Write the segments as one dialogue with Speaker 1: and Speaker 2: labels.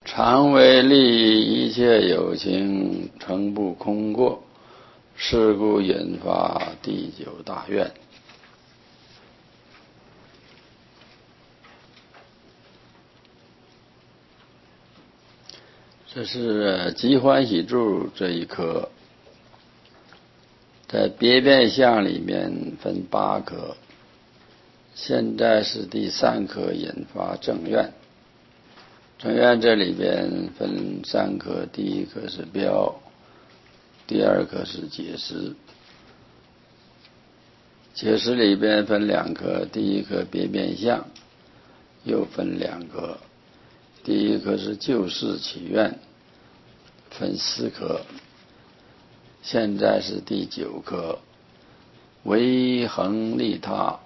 Speaker 1: 常为利益一切有情，诚不空过，是故引发第九大愿。这是极欢喜住这一科，在别变相里面分8科，现在是第3科引发正愿。正愿这里边分3科，第1科是标，第2科是解释。解释里边分2科，第1科别变相，又分2科，第1科是就事起愿，分4科，现在是第9科为恒利他。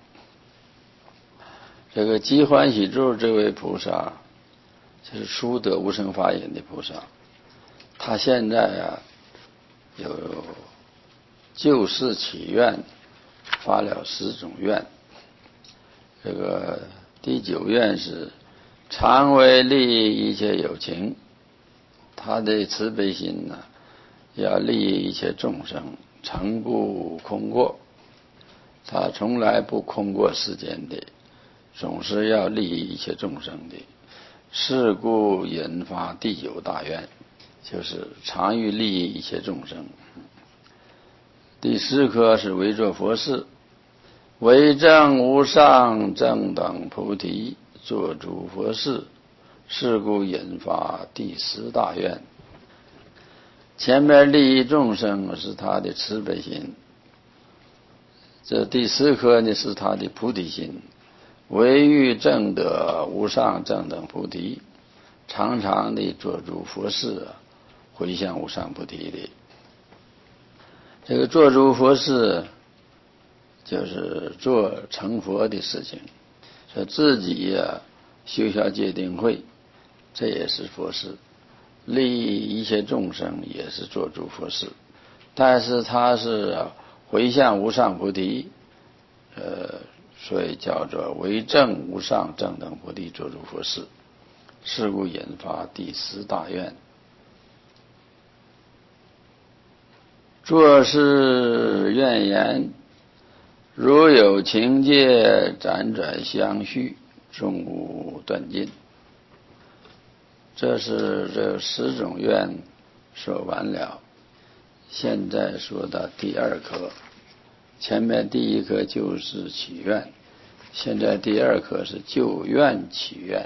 Speaker 1: 这个极欢喜住这位菩萨就是初得无生法忍的菩萨，他现在有就事起愿，发了10种愿。这个第9愿是常为利益一切有情，他的慈悲心呢，要利益一切众生，诚不空过，他从来不空过世间的，总是要利益一切众生的，是故引发第9大愿，就是常欲利益一切众生。第10科是为作佛事，为证无上正等菩提，作诸佛事，是故引发第10大愿。前面利益众生是他的慈悲心，这第10科呢是他的菩提心，为欲证得无上正等菩提，常常的做诸佛事，回向无上菩提的。这个做诸佛事就是做成佛的事情，说自己修下戒定慧，这也是佛事，利益一切众生也是做诸佛事，但是他是回向无上菩提，所以叫做为证无上正等菩提做诸佛事，是故引发第10大愿。作是愿言，如有情界辗转相续，终无断尽。这是这10种愿说完了，现在说到第2科。前面第1科就是起愿，现在第2科是就愿起愿。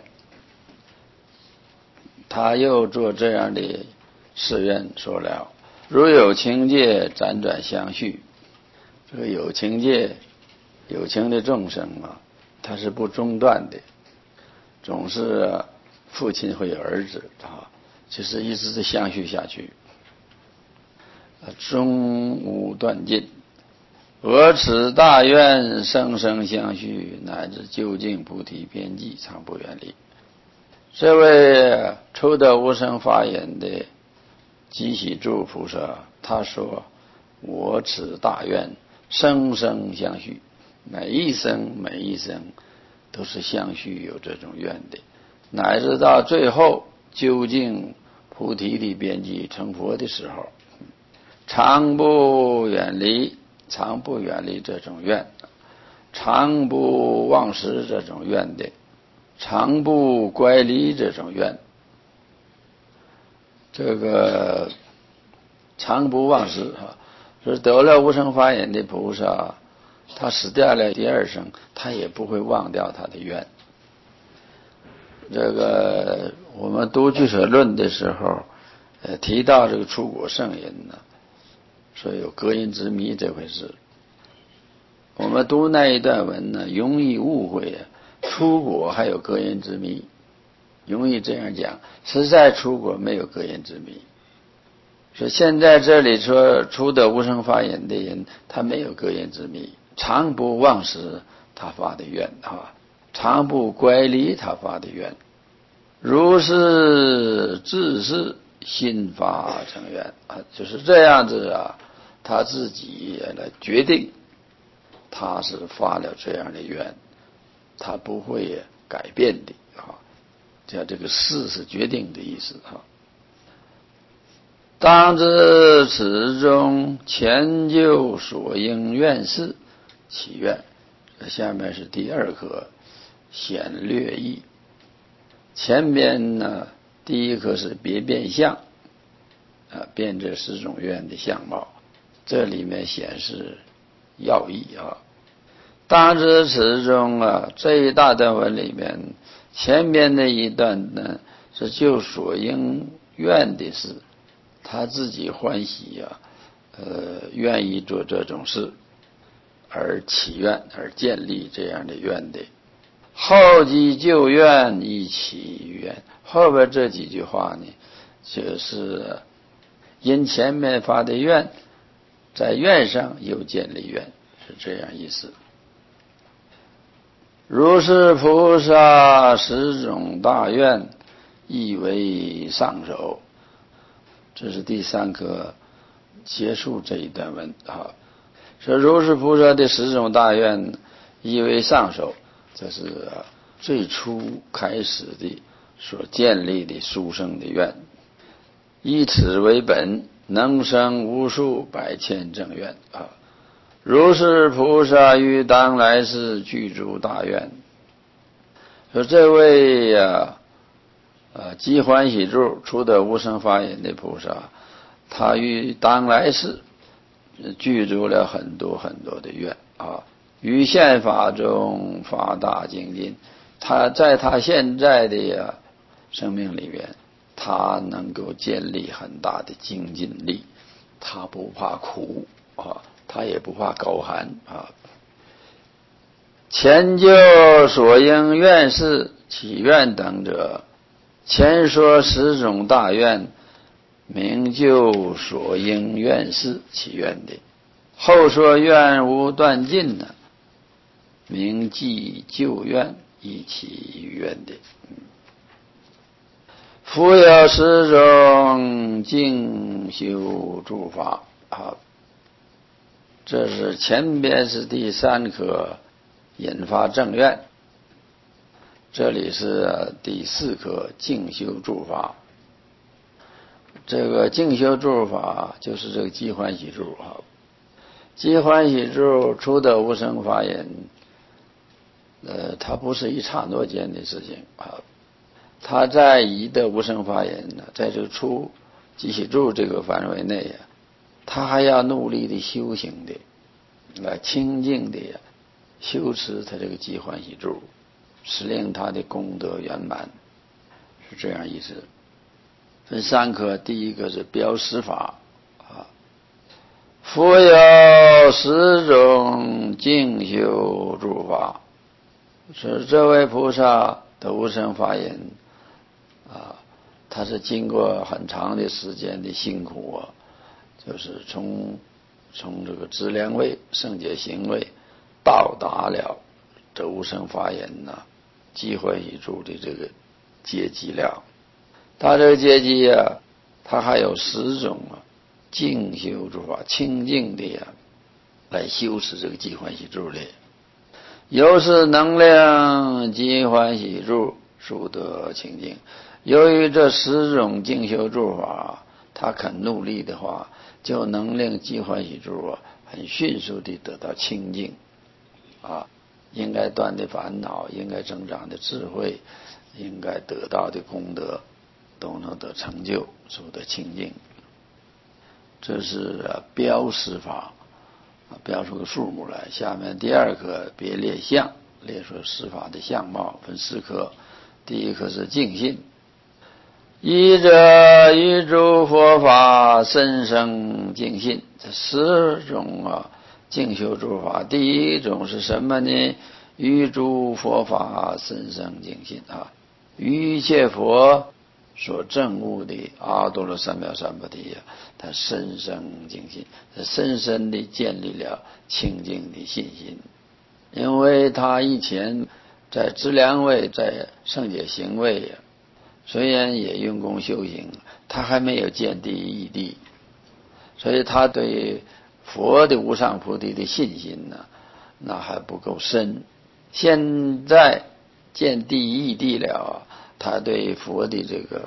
Speaker 1: 他又做这样的誓愿，说了如有情界辗转相续，这个有情界有情的众生他是不中断的，总是父亲会有儿子就是一直相续下去，终无断尽。俄此大愿生生相续，乃至究竟菩提边际，常不远离。这位初得无生法忍的极喜住菩萨，他说我此大愿生生相续，每一生都是相续有这种愿的，乃至到最后究竟菩提的边际成佛的时候，常不远离这种愿，常不忘失这种愿的，常不乖离这种愿。这个常不忘失就是得了无生法忍的菩萨，他死掉了第2生，他也不会忘掉他的愿。这个我们读俱舍论的时候提到这个出果圣人说有隔音之谜这回事。我们读那一段文容易误会出果还有隔音之谜，容易这样讲，实在出果没有隔音之谜。说现在这里说初得无生法忍的人，他没有隔音之谜，常不忘失他发的愿常不乖离他发的愿，如是自是心发成愿就是这样子他自己来决定，他是发了这样的愿，他不会改变的这个事是决定的意思啊。当知此中前就所应愿事起愿，下面是第二课显略义。前边呢，第一课是别变相变这十种愿的相貌，这里面显示要义啊。当知此中这一大段文里面，前边的一段呢是就所应愿的事，他自己欢喜愿意做这种事，而起愿，而建立这样的愿的。后继就愿亦起愿，后边这几句话呢，就是因前面发的愿，在愿上又建立愿，是这样意思。如是菩萨十种大愿，亦为上首。这是第三课结束这一段文啊。说如是菩萨的十种大愿，亦为上首，这是最初开始的所建立的殊胜的愿，以此为本，能生无数百千正愿啊。如是菩萨于当来世具足大愿。说这位积欢喜住出得无生法忍的菩萨，他于当来世具足了很多很多的愿啊。于现法中发大精进，他在他现在的生命里面，他能够建立很大的精进力，他不怕苦啊，他也不怕高寒啊。前就所应愿事起愿等者，前说十种大愿，名就所应愿事起愿的；后说愿无断尽的，名即就愿亦起愿的。复有十种静修诸法啊，这是前边是第三课引发正愿，这里是第四课静修诸法。这个静修诸法就是这个积欢喜住啊。积欢喜住出得无生法忍，它不是一刹那间的事情啊。他在已得无生法忍呢，在这个出积喜住这个范围内他还要努力的修行的，清净的修持他这个积欢喜住，使令他的功德圆满，是这样意思。分三课，第一个是标识法啊。复有十种静修诸法，是这位菩萨的无生法忍他是经过很长的时间的辛苦就是从这个资粮位、圣解行位到达了这无生法忍积欢喜住的这个阶级了。他这个阶级他还有十种静修诸法，清净的来修持这个积欢喜住的。由是能量积欢喜住速得清净。由于这十种静修诸法，他肯努力的话，就能令积欢喜住很迅速的得到清净应该断的烦恼，应该增长的智慧，应该得到的功德，都能得成就，速得清净。这是标识法，标出个数目来。下面第二课别列相，列出十法的相貌，分四课。第一课是净信。依者于诸佛法深生净信，这十种静修诸法，第一种是什么呢？于诸佛法深生净信于一切佛所证悟的阿多罗三藐三菩提他深生净信，深深地建立了清净的信心。因为他以前在资粮位、在圣解行位虽然也用功修行，他还没有见第一义谛，所以他对佛的无上菩提的信心那还不够深。现在见第一义谛了他对佛的这个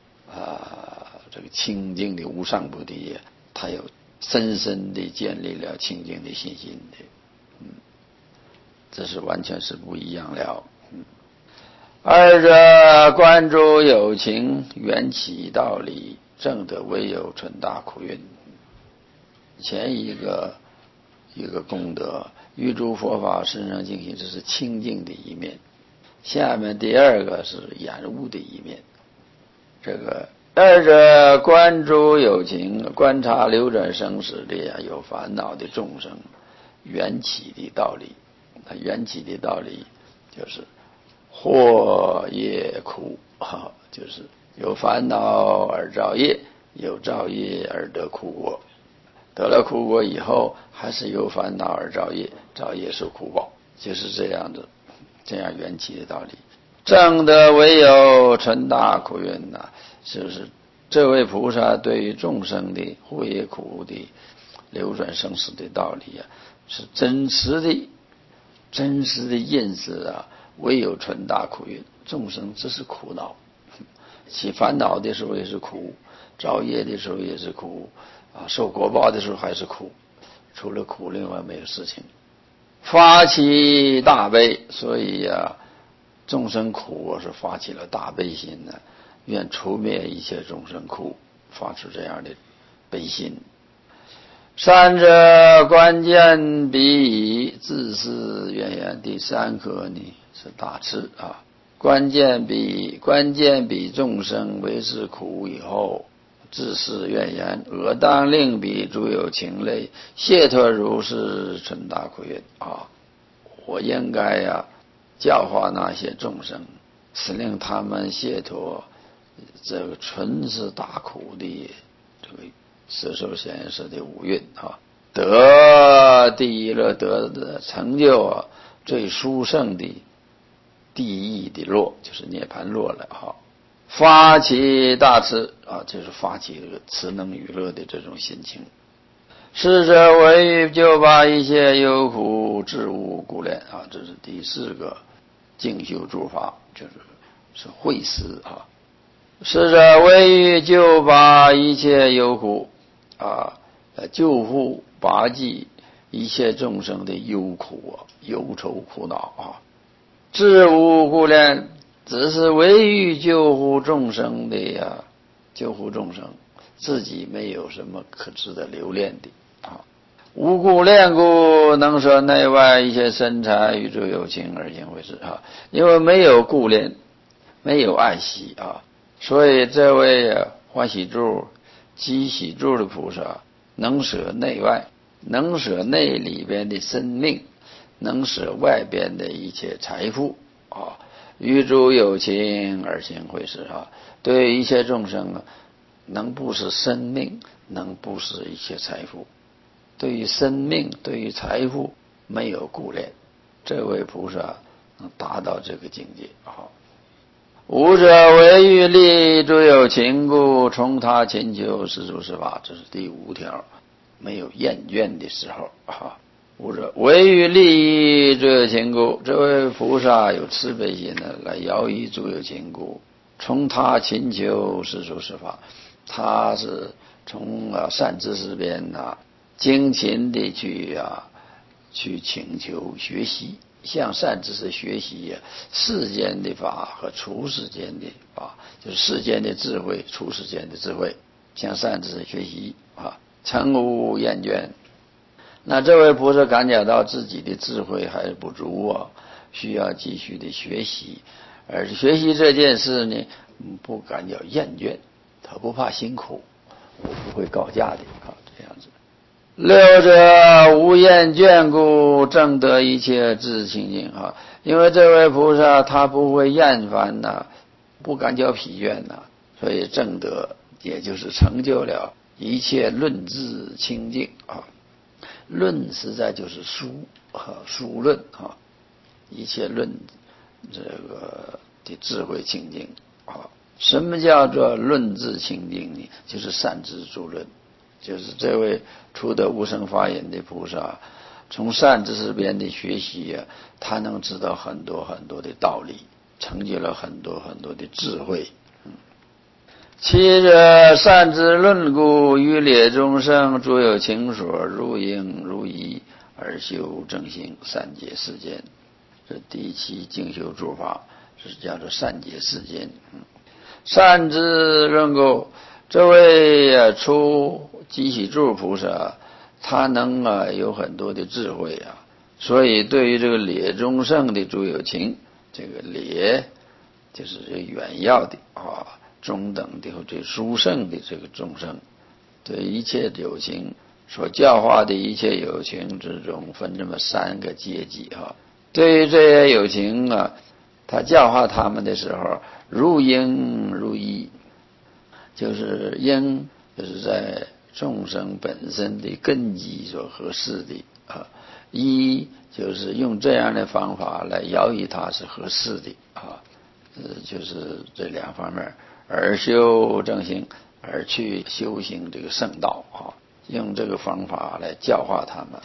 Speaker 1: 清净的无上菩提，他有深深的建立了清净的信心的，这是完全是不一样了。二者观诸有情，缘起道理，证得唯有纯大苦运。前一个功德，于诸佛法身上进行，这是清净的一面。下面第二个是染污的一面。这个二者观诸有情，观察流转生死的有烦恼的众生缘起的道理。缘起的道理就是祸业苦，就是有烦恼而造业，有造业而得苦果，得了苦果以后还是有烦恼而造业，造业受苦报，就是这样的，这样缘起的道理。证得唯有纯大苦运就是这位菩萨对于众生的祸业苦的流转生死的道理是真实的认识唯有纯大苦运。众生只是苦恼，起烦恼的时候也是苦，造业的时候也是苦，受果报的时候还是苦，除了苦另外没有事情。发起大悲，所以众生苦，我是发起了大悲心愿除灭一切众生苦，发出这样的悲心。三者关键比自是愿言。第三颗是大慈关键比众生为是苦以后，自是愿言，我当令彼诸有情类解脱如是纯大苦运我应该教化那些众生，使令他们解脱这个纯是大苦的这个色受想行识的五蕴得第一乐，得的成就最殊胜的第一的乐，就是涅槃乐了发起大慈就是发起慈能娱乐的这种心情。是者为就把一切忧苦置无顾念这是第四个静修诸法，就是慧思是者为就把一切忧苦救护拔济一切众生的忧苦忧愁苦恼置无顾念，只是为欲救护众生的救护众生，自己没有什么可值得留恋的无顾念故，能舍内外一切身财与诸有情而行为是因为没有顾念，没有爱惜所以这位欢喜住积喜住的菩萨能舍内外，能舍内里边的生命，能舍外边的一切财富与诸有情而行会是对一切众生能布施生命，能布施一切财富。对于生命，对于财富没有顾念，这位菩萨能达到这个境界无者为欲利诸有情故，从他勤求世俗事法，这是第五条，没有厌倦的时候无者为欲利益诸有情故，这位菩萨有慈悲心来摇益诸有情故，从他勤求世俗事法，他是从善知识边精勤的去请求学习，向善知识学习世间的法和出世间的法，就是世间的智慧，出世间的智慧，向善知识学习诚无厌倦。那这位菩萨感觉到自己的智慧还是不足需要继续的学习，而学习这件事不感觉厌倦，他不怕辛苦，我不会告假的这样子。六者无厌倦故，证得一切智清净因为这位菩萨他不会厌烦不感觉疲倦所以证得也就是成就了一切论智清净论实在就是书论一切论这个的智慧清净什么叫做论智清净呢？就是善知诸论，就是这位初得无生法忍的菩萨，从善知识边的学习他能知道很多很多的道理， 成就了很多很多的智慧。其者善之论故，于列众生诸有情所，如应如意而修正行，善解世间。这第七精修诸法是叫做善解世间。善之论故，这位出机喜住菩萨，他能有很多的智慧啊，所以对于这个列众生的诸有情，这个列就是这远要的中等的或者殊胜的这个众生，对一切有情所教化的一切有情之中，分这么三个阶级对于这些有情他教化他们的时候，如应如意，就是应就是在众生本身的根基所合适的一就是用这样的方法来摇曳他是合适的就是这两方面。而修正行，而去修行这个圣道用这个方法来教化他们。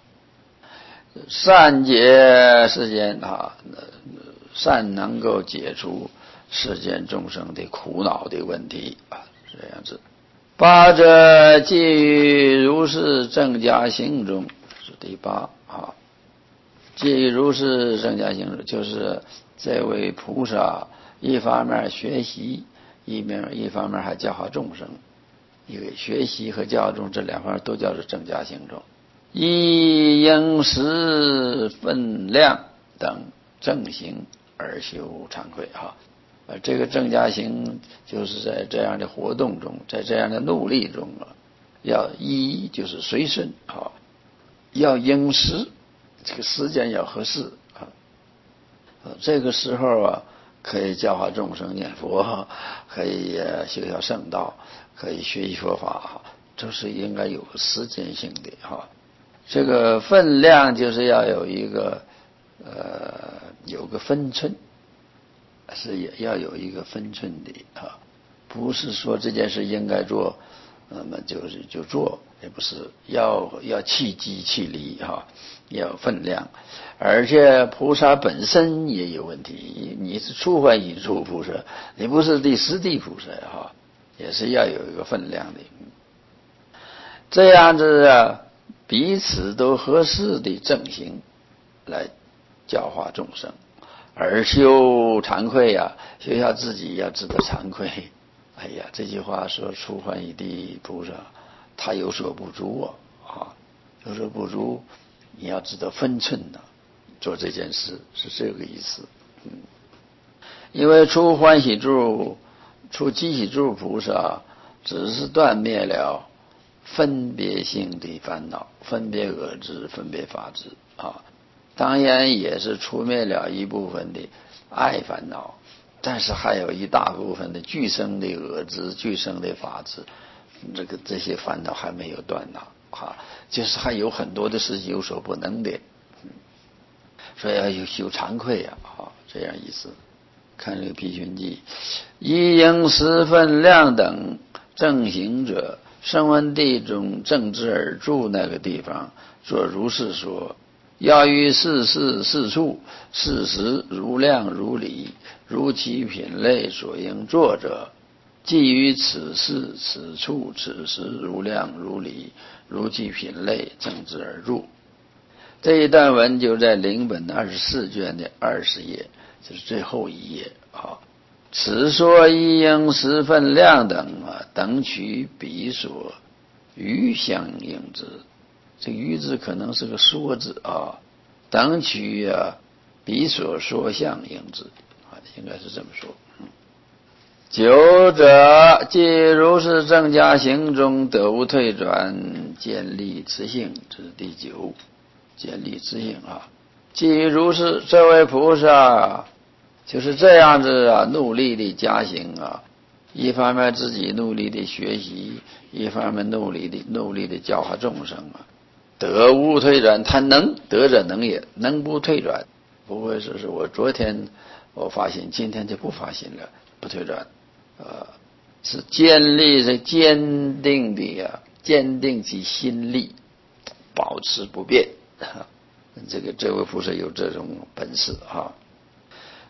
Speaker 1: 善解世间善能够解除世间众生的苦恼的问题这样子。八者基于如是正家行中，是第八基于如是正家行中，就是这位菩萨一方面学习，一方面还教化众生，因为学习和教化众这两方面都叫做正家行中。依应时分量等正行而修惭愧这个正家行就是在这样的活动中，在这样的努力中要依就是随顺要应时，这个时间要合适这个时候可以教化众生念佛，可以修学圣道，可以学习佛法，这是应该有个时间性的这个分量就是要有一个有个分寸，是也要有一个分寸的不是说这件事应该做那么就做，也不是要气机气力要有分量。而且菩萨本身也有问题，你是初欢喜住菩萨，你不是第十地菩萨也是要有一个分量的。这样子彼此都合适的正行来教化众生，而修惭愧修下自己要知道惭愧。哎呀，这句话说初欢喜地菩萨他有所不足有所不足，你要知道分寸做这件事是这个意思。因为出欢喜住、出机喜住菩萨只是断灭了分别性的烦恼，分别我执、分别法执当然也是除灭了一部分的爱烦恼，但是还有一大部分的俱生的我执、俱生的法执，这些烦恼还没有断就是还有很多的事情有所不能的，所以要有修惭愧这样意思。看这个毗群记，依应时分量等正行者，声闻地中正知而住那个地方，说如是说，要于事事事处，事时如量如理，如其品类所应作者，即于此事此处此时如量如理，如其品类正知而住。这一段文就在领本24卷的20页，就是最后一页此说依应时分量等等取彼所余相应之，这个余字可能是个说字等取彼所说相应之应该是这么说。九者即如是正家行中得无退转，建立自性，这是第九，建立自性即如是这位菩萨就是这样子努力的加行一方面自己努力的学习，一方面努力的教化众生得无退转，他能得者能也，能不退转，不会说是我昨天我发心，今天就不发心了，不退转是建立着坚定其心力，保持不变这位菩萨有这种本事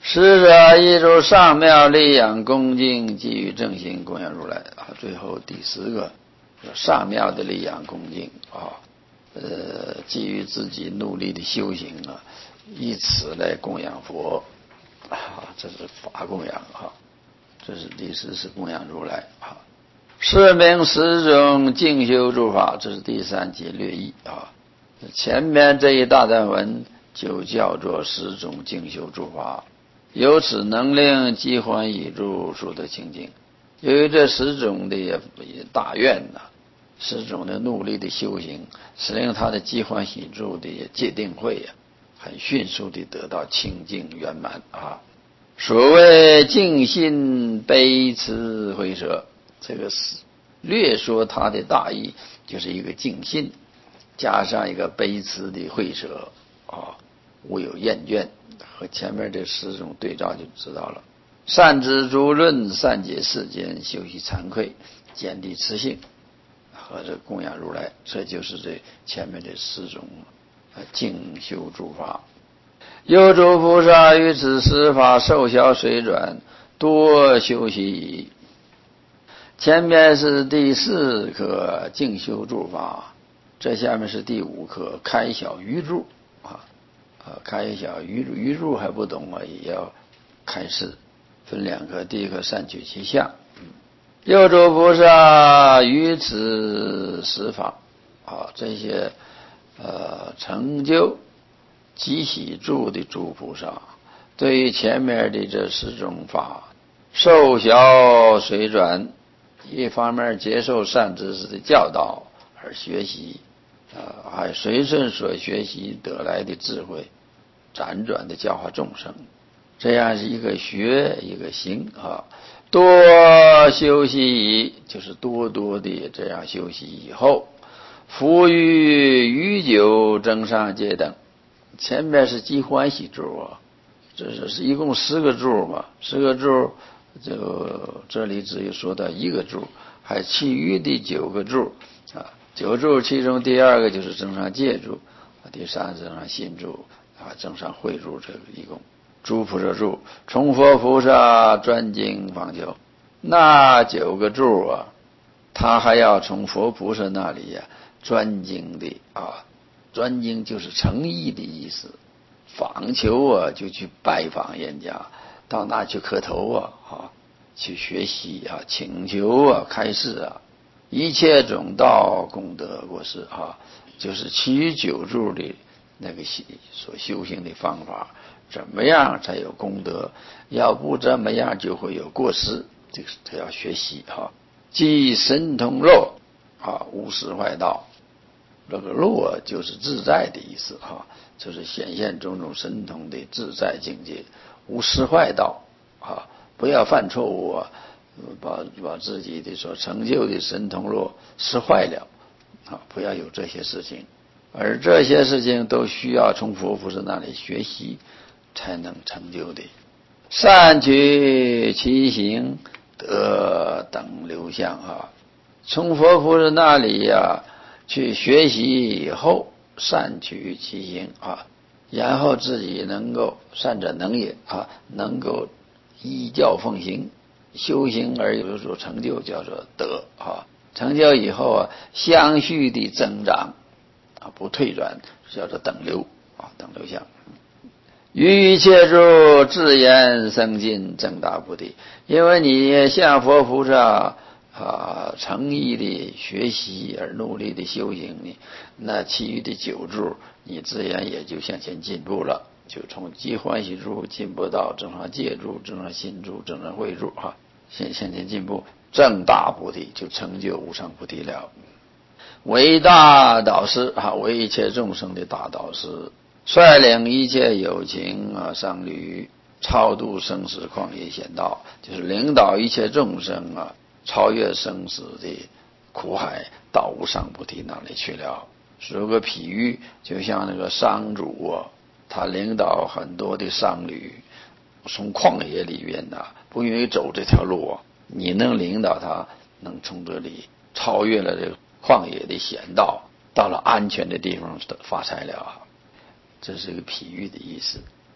Speaker 1: 使者一入上妙力养恭敬，基于正心供养如来啊。最后第10个上妙的力养恭敬啊，基于自己努力的修行啊，以此来供养佛啊，这是法供养啊。这是第10是供养如来啊。是名十种静修诸法，这是第3节略义啊。前面这一大段文就叫做10种静修诸法，由此能令机欢已住数得清净。由于这10种的大愿呐，10种的努力的修行，使令他的机欢喜住的戒定慧很迅速的得到清净圆满啊。所谓净心悲慈慧舍，这个是略说它的大意，就是一个净心加上一个悲慈的慧舍啊，无有厌倦，和前面这10种对照就知道了。善知诸论，善解世间，修习惭愧，坚定慈性，和这供养如来，这就是这前面这10种静修诸法。有诸菩萨于此10法受小随转，多修习矣。前面是第4课静修诸法，这下面是第5课开小愚住啊。开小愚住还不懂啊，也要开示，分2课。第1课善取其相。有诸菩萨于此10法啊，这些成就即喜住的诸菩萨，对于前面的这10种法受小随转，一方面接受善知识的教导而学习，还随顺所学习得来的智慧，辗转的教化众生，这样是一个学一个行啊。多修习就是多多的这样修习以后，伏于余久增上戒等。前面是机欢喜住啊，这是一共10个住嘛，10个住就这里只有说到1个住，还其余的9个住啊。9住其中第2个就是增上戒住，第3增上信住啊，增上慧住，这个一共诸菩萨住，从佛菩萨专精方求。那9个住啊，他还要从佛菩萨那里专精的啊，专精就是诚意的意思。访求啊，就去拜访人家，到那去磕头啊，去学习啊，请求啊，开示啊，一切种道功德果实啊，就是其余9住的那个所修行的方法，怎么样才有功德？要不怎么样就会有过失，这个他要学习啊。即神通漏啊，无失坏道。这个漏就是自在的意思啊，就是显现种种神通的自在境界，无失坏道啊，不要犯错误啊，把自己的所成就的神通漏失坏了啊，不要有这些事情。而这些事情都需要从佛菩萨那里学习才能成就的。善取其行，得等流相啊，从佛菩萨那里去学习以后，善取其行啊，然后自己能够善者能也啊，能够依教奉行，修行而有所成就，叫做得啊。成就以后相续的增长啊，不退转，叫做等流啊，等流相。于一切处自言生尽正大菩提，因为你向佛菩萨诚意的学习而努力的修行呢，那其余的9住你自然也就向前进步了，就从机欢喜住进步到正上戒住、正上信住、正上慧住向前进步，正大菩提就成就无上菩提了。为大导师为一切众生的大导师，率领一切有情商旅，超度生死旷野险道，就是领导一切众生超越生死的苦海，到无上菩提那里去了。说个譬喻，就像那个商主他领导很多的商旅从旷野里面不愿意走这条路你能领导他能从这里超越了这个旷野的险道，到了安全的地方发财了这是一个譬喻的意思。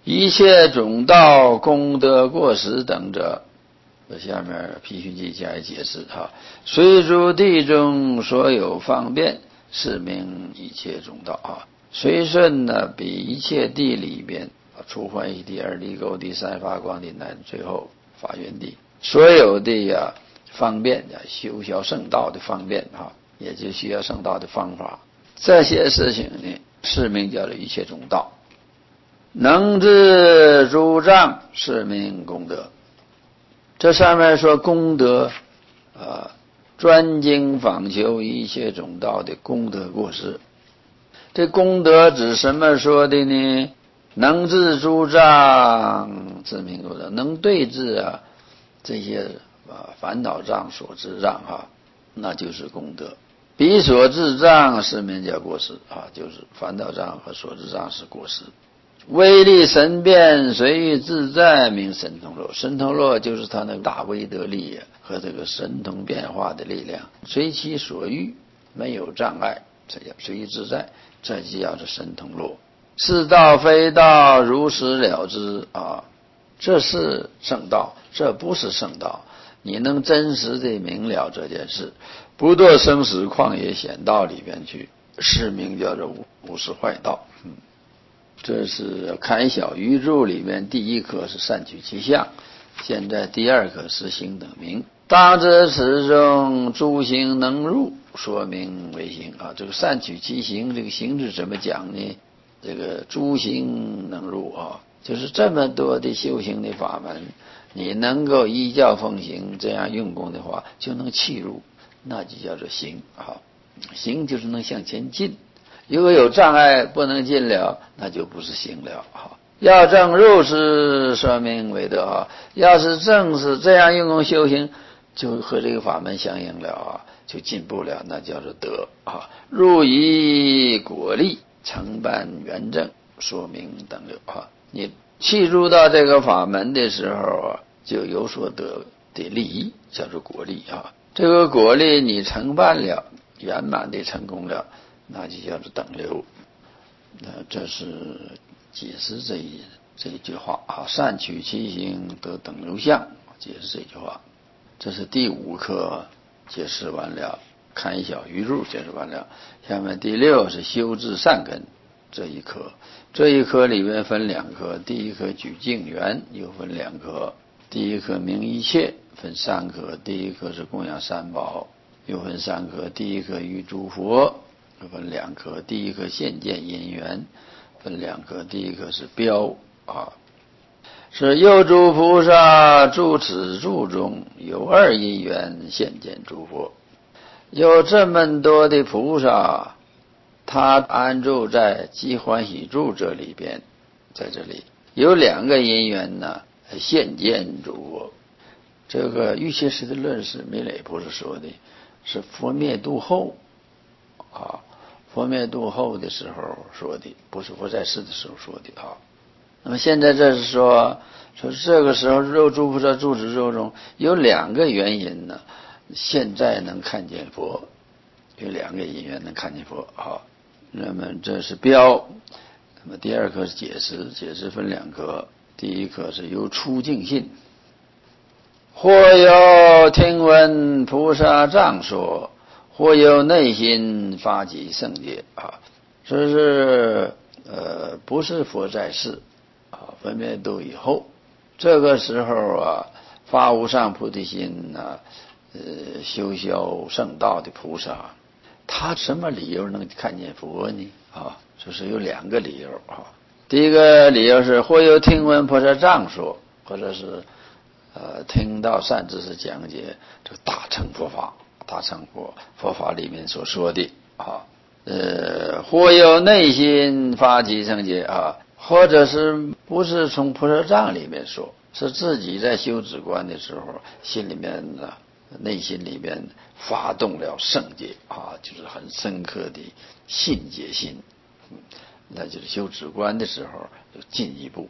Speaker 1: 一切种道功德过失等者，下面批训记加以解释哈。随诸地中所有方便，是名一切种道啊。随顺呢，比一切地里边，初欢喜地、二地、垢地、三发光地，乃至最后法缘地，所有的方便修学圣道的方便也就需要圣道的方法，这些事情呢，是名叫做一切种道。能治诸障，是名功德。这上面说功德专精访求一切种道的功德过失。这功德指什么说的呢？能治诸障，是名功德。能对治这些烦恼障、所知障那就是功德。彼所知障，是名叫过失就是烦恼障和所知障是过失。威力神变，随遇自在，名神通络。神通络就是他那个大威德力和这个神通变化的力量，随其所欲，没有障碍，这叫随遇自在，这就叫做神通络。是道非道，如实了知这是圣道，这不是圣道。你能真实的明了这件事，不堕生死旷野险道里边去，是名叫做无是坏道。这是开小语注里面第一课是善取其相，现在第二课是行等明。当知此中诸行能入，说明为行这个善取其行，这个行是怎么讲呢？这个诸行能入就是这么多的修行的法门，你能够依教奉行，这样用功的话，就能契入，那就叫做行行就是能向前进。如果有障碍不能进了，那就不是行了要正入是说明为德要是正是这样用功修行，就和这个法门相应了就进步了，那叫做德入以果力，承办圆正，说明等流你契入到这个法门的时候就有所得的利益，叫做果力这个果力你承办了，圆满的成功了，那就叫做等流。这是解释这一句话善取其行，得等流相，解释这句话。这是第五课解释完了，开小语注解释完了。下面第六是修治善根这一课里面分两课，第一课举净缘又分两课，第一课明一切分三课，第一课是供养三宝又分三课，第一课于诸佛分两课，第一课现见因缘分两课，第一课是标是右诸菩萨住此住中，有二因缘现见诸佛。有这么多的菩萨，他安住在积欢喜住这里边，在这里有两个因缘呢，现见诸佛。这个玉切师的论是弥勒菩萨说的，是佛灭度后佛灭度后的时候说的，不是佛在世的时候说的那么现在这是说这个时候肉诸菩萨住持咒中有两个原因呢，现在能看见佛，有两个因缘能看见佛那么这是标。那么第二课是解释分两课，第一课是由出净信，或有听闻菩萨藏说，或有内心发起圣解这是不是佛在世分灭度以后，这个时候发无上菩提心修圣道的菩萨，他什么理由能看见佛呢就是有两个理由第一个理由是或有听闻菩萨藏说，或者是听到善知识讲解这个大乘佛法，大乘佛法里面所说的或有内心发起圣解或者是不是从菩萨藏里面说，是自己在修止观的时候心里面内心里面发动了圣解就是很深刻的信解心那就是修止观的时候就进一步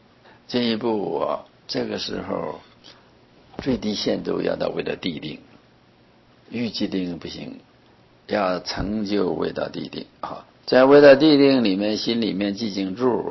Speaker 1: 这个时候最低限度要到为了地定，预计定不行，要成就为到地定在为到地定里面心里面寂静住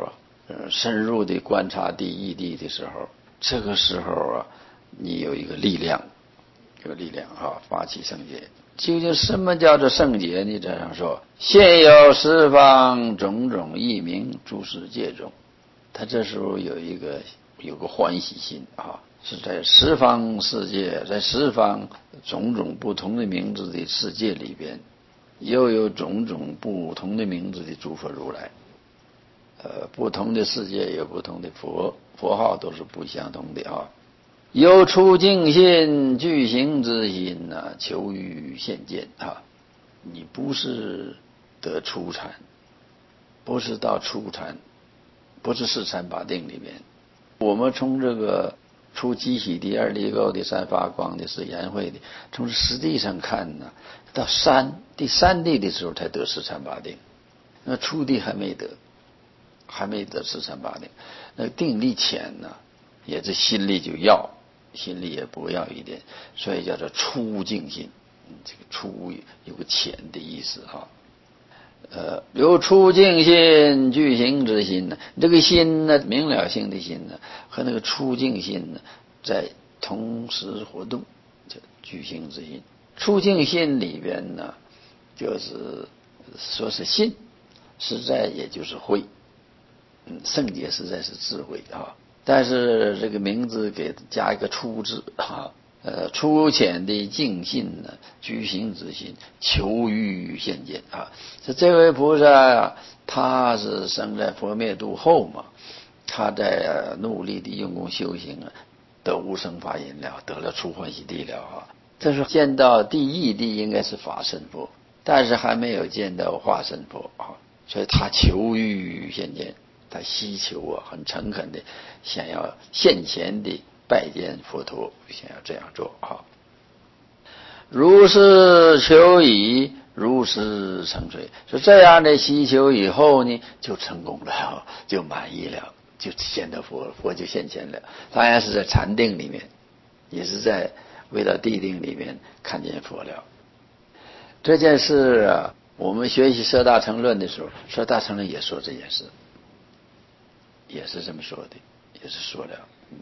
Speaker 1: 深入的观察地义谛的时候，这个时候啊，你有一个力量，发起圣洁。究竟什么叫做圣洁呢？这样说，现有十方种种异名，诸世界中。他这时候有个欢喜心啊，是在十方世界，在十方种种不同的名字的世界里边，又有种种不同的名字的诸佛如来。不同的世界有不同的佛号，都是不相同的啊。有出净心，具行之心啊，求于现见啊。你不是得初禅，不是到初禅，不是四禅八定里面。我们从这个出机喜的二力垢的三发光的是颜慧的，从实际上看呢，到第三地的时候才得四禅八定，那初地还没得四禅八定，那定力浅呢，也是心力就要，心力也不要一点，所以叫做初净心。这个初有个浅的意思啊。有出净心，具行之心呢，这个心呢，明了性的心呢，和那个出净心呢，在同时活动，这具行之心。出净心里边呢，就是说是心，实在也就是慧。圣洁实在是智慧啊，但是这个名字给加一个出字啊。粗浅的净信呢，居行之心，求于现见啊。这位菩萨他是生在佛灭度后嘛，他在努力的用功修行啊，得无生法忍了，得了出欢喜地了啊。这是见到第一地应该是法身佛，但是还没有见到化身佛啊，所以他求于现见，他希求啊，很诚恳的想要现前的拜见佛陀，想要这样做啊。如是求已，如是成遂。是这样的希求以后呢，就成功了，就满意了，就见到佛，佛就现前了。当然是在禅定里面，也是在为了地定里面看见佛了。这件事啊，我们学习摄大乘论的时候，摄大乘论也说这件事，也是这么说的，也是说了。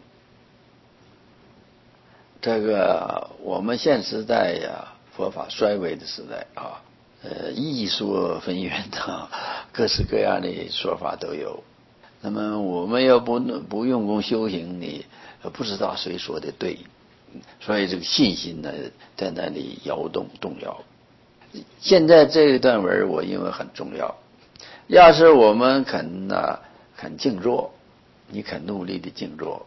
Speaker 1: 这个我们现时代呀，佛法衰微的时代啊，异说纷纭啊，各式各样的说法都有。那么我们要不用功修行呢，不知道谁说的对，所以这个信心呢，在那里摇动动摇。现在这一段文我认为很重要，要是我们肯静坐，你肯努力的静坐。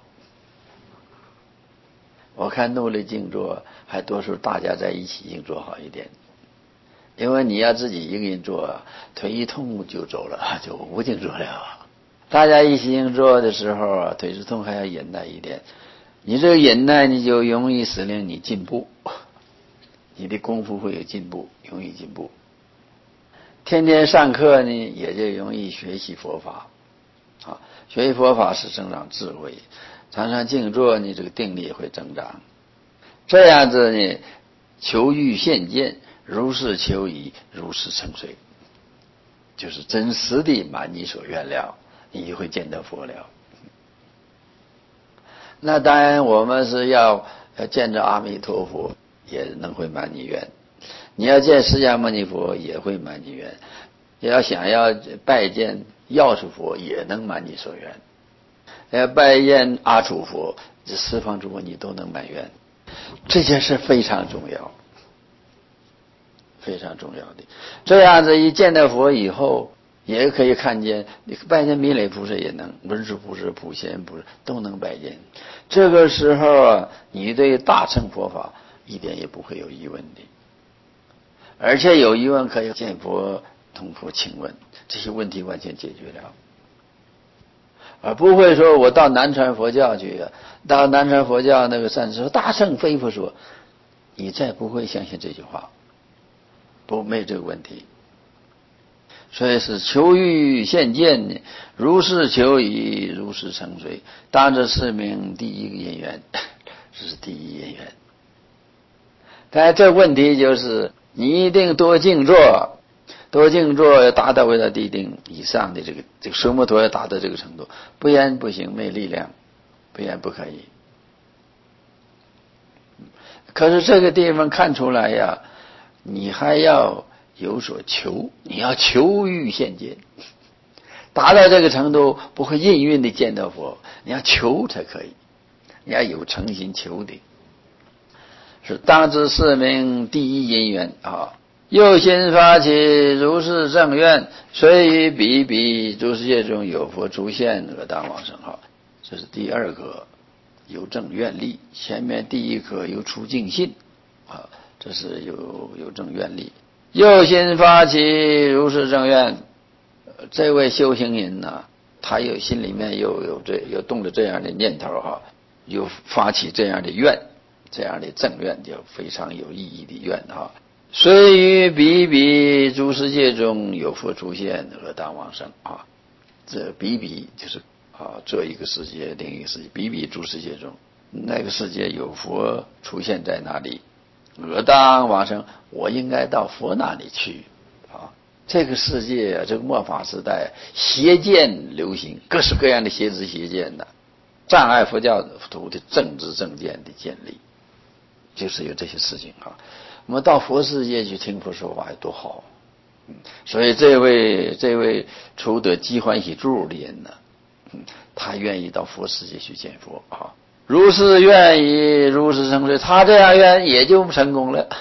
Speaker 1: 我看努力静坐还多数大家在一起静坐好一点，因为你要自己一个人坐，腿一痛就走了，就不静坐了。大家一起静坐的时候，腿是痛还要忍耐一点，你这个忍耐你就容易使令你进步，你的功夫会有进步，容易进步。天天上课呢，也就容易学习佛法啊，学习佛法是增长智慧。常常静坐，你这个定力也会增长。这样子呢，求欲现见，如是求已，如是成遂，就是真实的满你所愿了，你就会见到佛了。那当然，我们是要见着阿弥陀佛，也能会满你愿；你要见释迦牟尼佛，也会满你愿；要想要拜见药师佛，也能满你所愿。拜见阿处佛，这十方诸佛你都能满愿，这件事非常重要，非常重要的。这样子一见到佛以后，也可以看见，你拜见弥勒菩萨也能，文殊菩萨、普贤菩萨都能拜见。这个时候啊，你对大乘佛法一点也不会有疑问的，而且有疑问可以见佛、同佛请问，这些问题完全解决了。而不会说我到南传佛教去，到南传佛教那个善知识大乘非佛说，你再不会相信这句话，没这个问题。所以是求欲现见呢，如是求已，如是成遂，当知是名第一个因缘，这是第一因缘。但这问题就是你一定多静坐， 多静坐要达到为了地定以上的这个水摩托要达到这个程度，不言不行，没力量，不言不可以。可是这个地方看出来呀，你还要有所求，你要求欲现见，达到这个程度不会应运的见到佛，你要求才可以，你要有诚心求的。是当知四名第一因缘啊，右心发起如是正愿，虽于彼彼诸世界中有佛出现，而当往生哈。这是第二个有正愿力，前面第一个有出净信啊，这是有正愿力。右心发起如是正愿，这位修行人呢，他有心里面有动了这样的念头哈，有发起这样的愿。这样的正愿就非常有意义的愿哈，虽于彼彼诸世界中有佛出现，而当往生啊。这彼彼就是这一个世界另一个世界，彼彼诸世界中那个世界有佛出现在那里，而当往生，我应该到佛那里去啊。这个世界这个末法时代邪见流行，各式各样的邪知邪见的，障碍佛教徒的正知正见的建立。就是有这些事情啊，我们到佛世界去听佛说法有多好，所以这位出得机欢喜注的人呢，他愿意到佛世界去见佛啊，如是愿意如是成就，他这样愿也就成功了，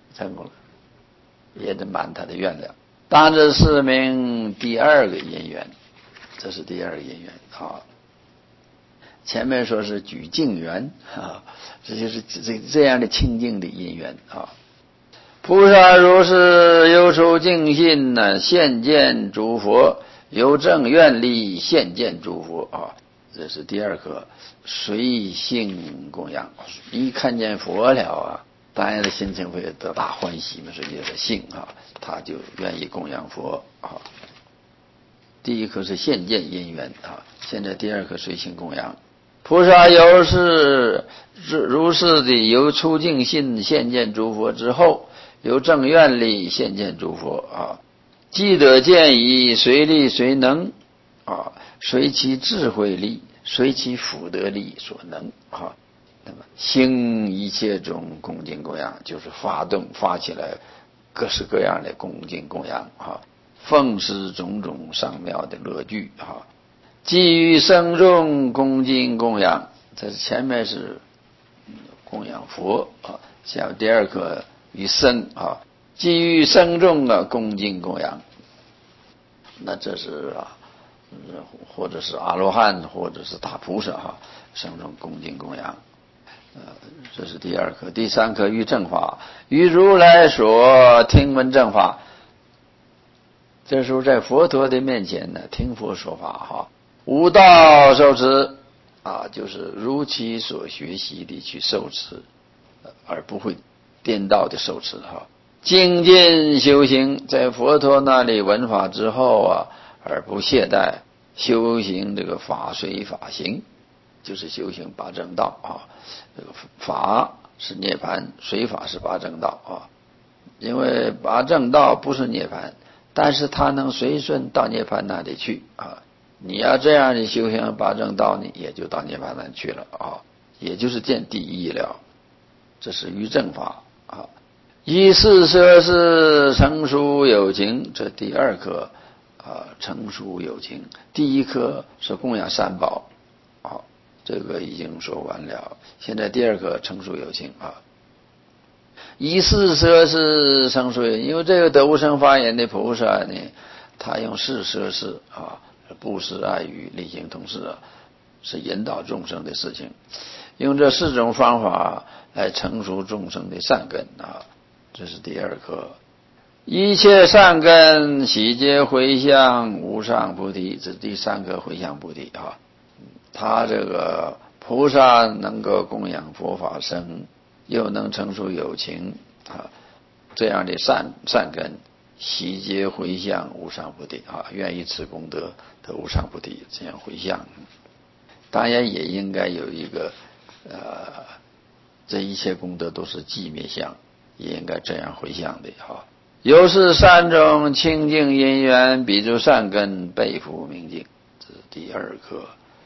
Speaker 1: 也得满他的愿了。当这四名第二个因缘，这是第二个因缘啊。前面说是举净缘啊，这就是这样的清净的因缘啊。菩萨如是有出净信呢，现见诸佛，有正愿力现见诸佛啊。这是第二个随性供养，一看见佛了啊，当然的心情会得大欢喜嘛，所以叫性啊，他就愿意供养佛啊。第一颗是现见因缘啊，现在第二颗随性供养。菩萨由是如是的由出净信现见诸佛之后，由正愿力现见诸佛啊，既得见以随力随能啊，随其智慧力，随其福德力所能啊。那么兴一切种恭敬供养，就是发起来各式各样的恭敬供养啊，奉施种种上妙的乐具啊。基于僧众恭敬供养，这是前面是供养佛啊，像第二个与僧啊，基于僧众恭敬供养，那这是或者是阿罗汉，或者是大菩萨哈，僧众恭敬供养，这是第二课。第三课于正法，于如来所听闻正法，这时候在佛陀的面前呢，听佛说法哈。无道受持啊，就是如其所学习的去受持，而不会颠倒的受持哈。精进修行，在佛陀那里闻法之后啊，而不懈怠修行这个法随法行，就是修行八正道啊。这个法是涅槃，随法是八正道啊。因为八正道不是涅槃，但是它能随顺到涅槃那里去啊。你要这样的修行八正道，你也就到涅槃那去了啊，也就是见第一了。这是于正法啊。依四摄是成熟有情，这第二课啊，成熟有情。第一课是供养三宝啊，这个已经说完了。现在第二课成熟有情啊。依四摄是成熟有情，因为这个得无生法眼的菩萨呢，他用四摄事啊。布施、爱语、利行、同事啊，是引导众生的事情。用这四种方法来成熟众生的善根啊，这是第二课。一切善根悉皆回向无上菩提，这是第三个回向菩提啊。他这个菩萨能够供养佛法僧，又能成熟有情啊，这样的善根。悉皆回向无上菩提啊，愿以此功德得无上菩提，这样回向。当然也应该有一个这一切功德都是寂灭相，也应该这样回向的哈。 又是三种清净因缘，彼诸善根，背负明镜。这是第二课，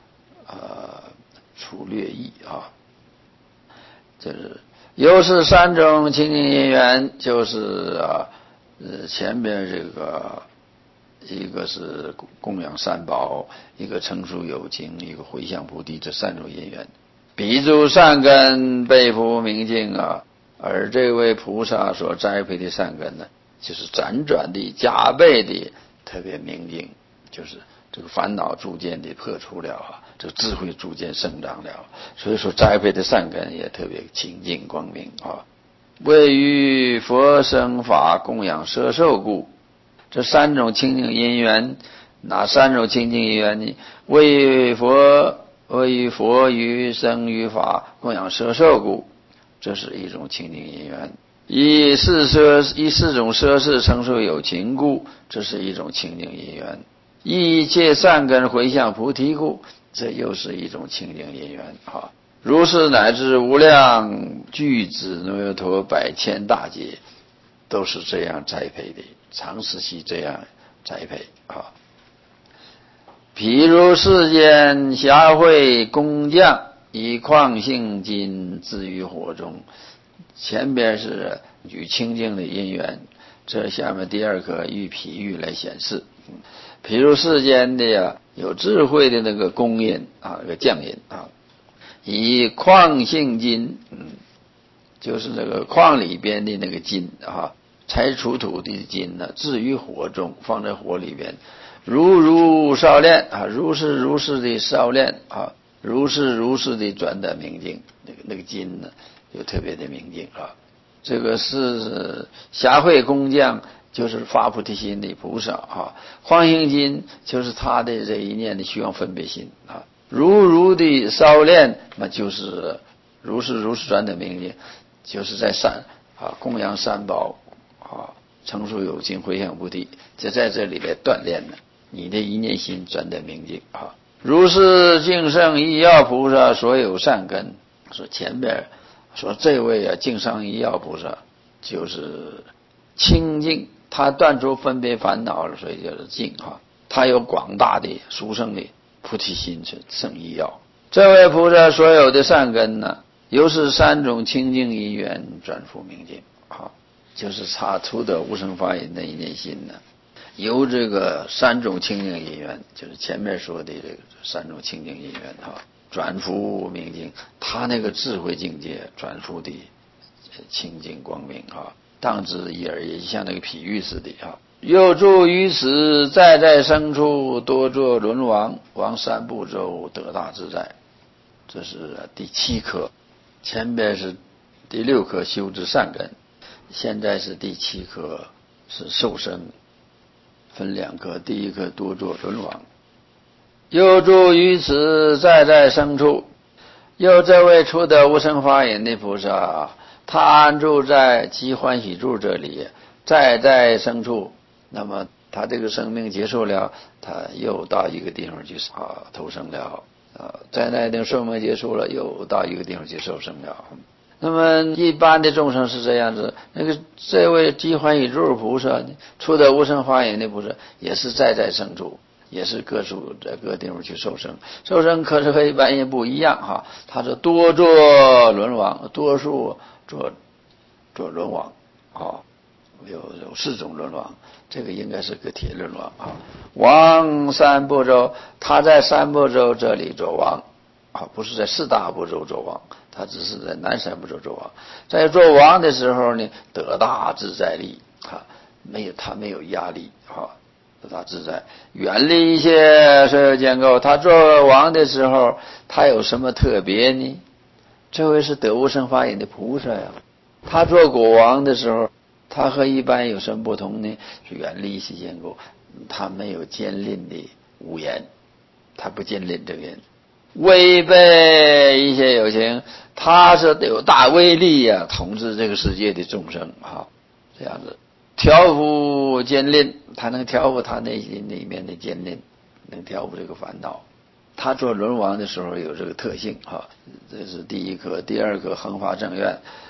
Speaker 1: 粗略义啊。就是又是三种清净因缘，就是前边这个一个是供养三宝，一个成熟有情，一个回向菩提，这三种因缘。彼诸善根，背负明镜啊。而这位菩萨所栽培的善根呢，就是辗转的加倍的特别明净，就是这个烦恼逐渐的破除了啊，这个智慧逐渐生长了，所以说栽培的善根也特别清净光明啊。为于佛生法供养摄受故，这三种清净因缘，哪三种清净因缘呢？为于佛于生于法供养摄受故，这是一种清净因缘。以四种摄事成熟有情故，这是一种清净因缘。一切善根回向菩提故，这又是一种清净因缘啊。如是乃至无量具子弥陀百千大劫，都是这样栽培的，长时期这样栽培啊。譬如世间暇会工匠，以矿性金置于火中。前边是举清净的因缘，这下面第二个喻譬喻来显示。譬如世间的有智慧的那个工人啊，那个匠人啊，以矿性金，就是那个矿里边的那个金啊，拆除土地的金呢，置于火中，放在火里边，如烧炼啊，如是的烧炼啊，如是的转得明净，那个金呢，就特别的明净啊。这个是暇会工匠，就是发菩提心的菩萨啊。矿性金就是他的这一念的虚妄分别心啊。如的烧炼，那就是如是转得明净，就是在供养三宝啊，成熟有情，回向菩提，就在这里来锻炼呢，你的一念心转得明净啊。如是净圣依药菩萨所有善根，说前边说这位净圣依药菩萨就是清净，他断除分别烦恼了，所以叫做净啊。他有广大的殊胜的菩提心，是圣依药。这位菩萨所有的善根呢，又是三种清净因缘转复明净啊，就是他出的无生法忍的一念心呢，由这个三种清净因缘，就是前面说的这个三种清净因缘啊，转复明净，他那个智慧境界转复的清净光明啊，当知一而也，像那个譬喻似的啊。又住于此，在生处多作轮王，王三部洲得大自在。这是第7课，前边是第6课修之善根，现在是第7课是受生，分2课，第1课多作轮王。又住于此，在生处，又这位初得无生法忍的菩萨，他安住在极欢喜住这里，在生处，那么他这个生命结束了，他又到一个地方去投生了在那定寿命结束了，又到一个地方去受生了。那么一般的众生是这样子，这位极欢喜住菩萨，初得无生法忍的菩萨，也是在生处，也是各处在各地方去受生。受生可是和一般人不一样哈，他是多做轮王，多数做轮王有4种轮王，这个应该是个铁轮王啊。王三部洲，他在三部洲这里做王不是在4大部洲做王，他只是在南三部洲做王。在做王的时候呢，得大自在力他没有压力得大自在，远离一切所有见垢。他做王的时候，他有什么特别呢？这位是得无生法忍的菩萨呀，他做国王的时候，他和一般有什么不同呢？是远离一切见垢，他没有坚吝的无言，他不坚吝这个人，违背一切有情，他是有大威力统治这个世界的众生这样子。调伏坚吝，他能调伏他内心里面的坚吝，能调伏这个烦恼。他做轮王的时候有这个特性这是第1课。第2课恒法正愿，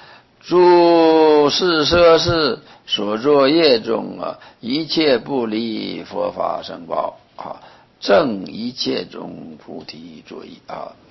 Speaker 1: 诸事摄事所作业中一切不离佛法僧报正一切中菩提作意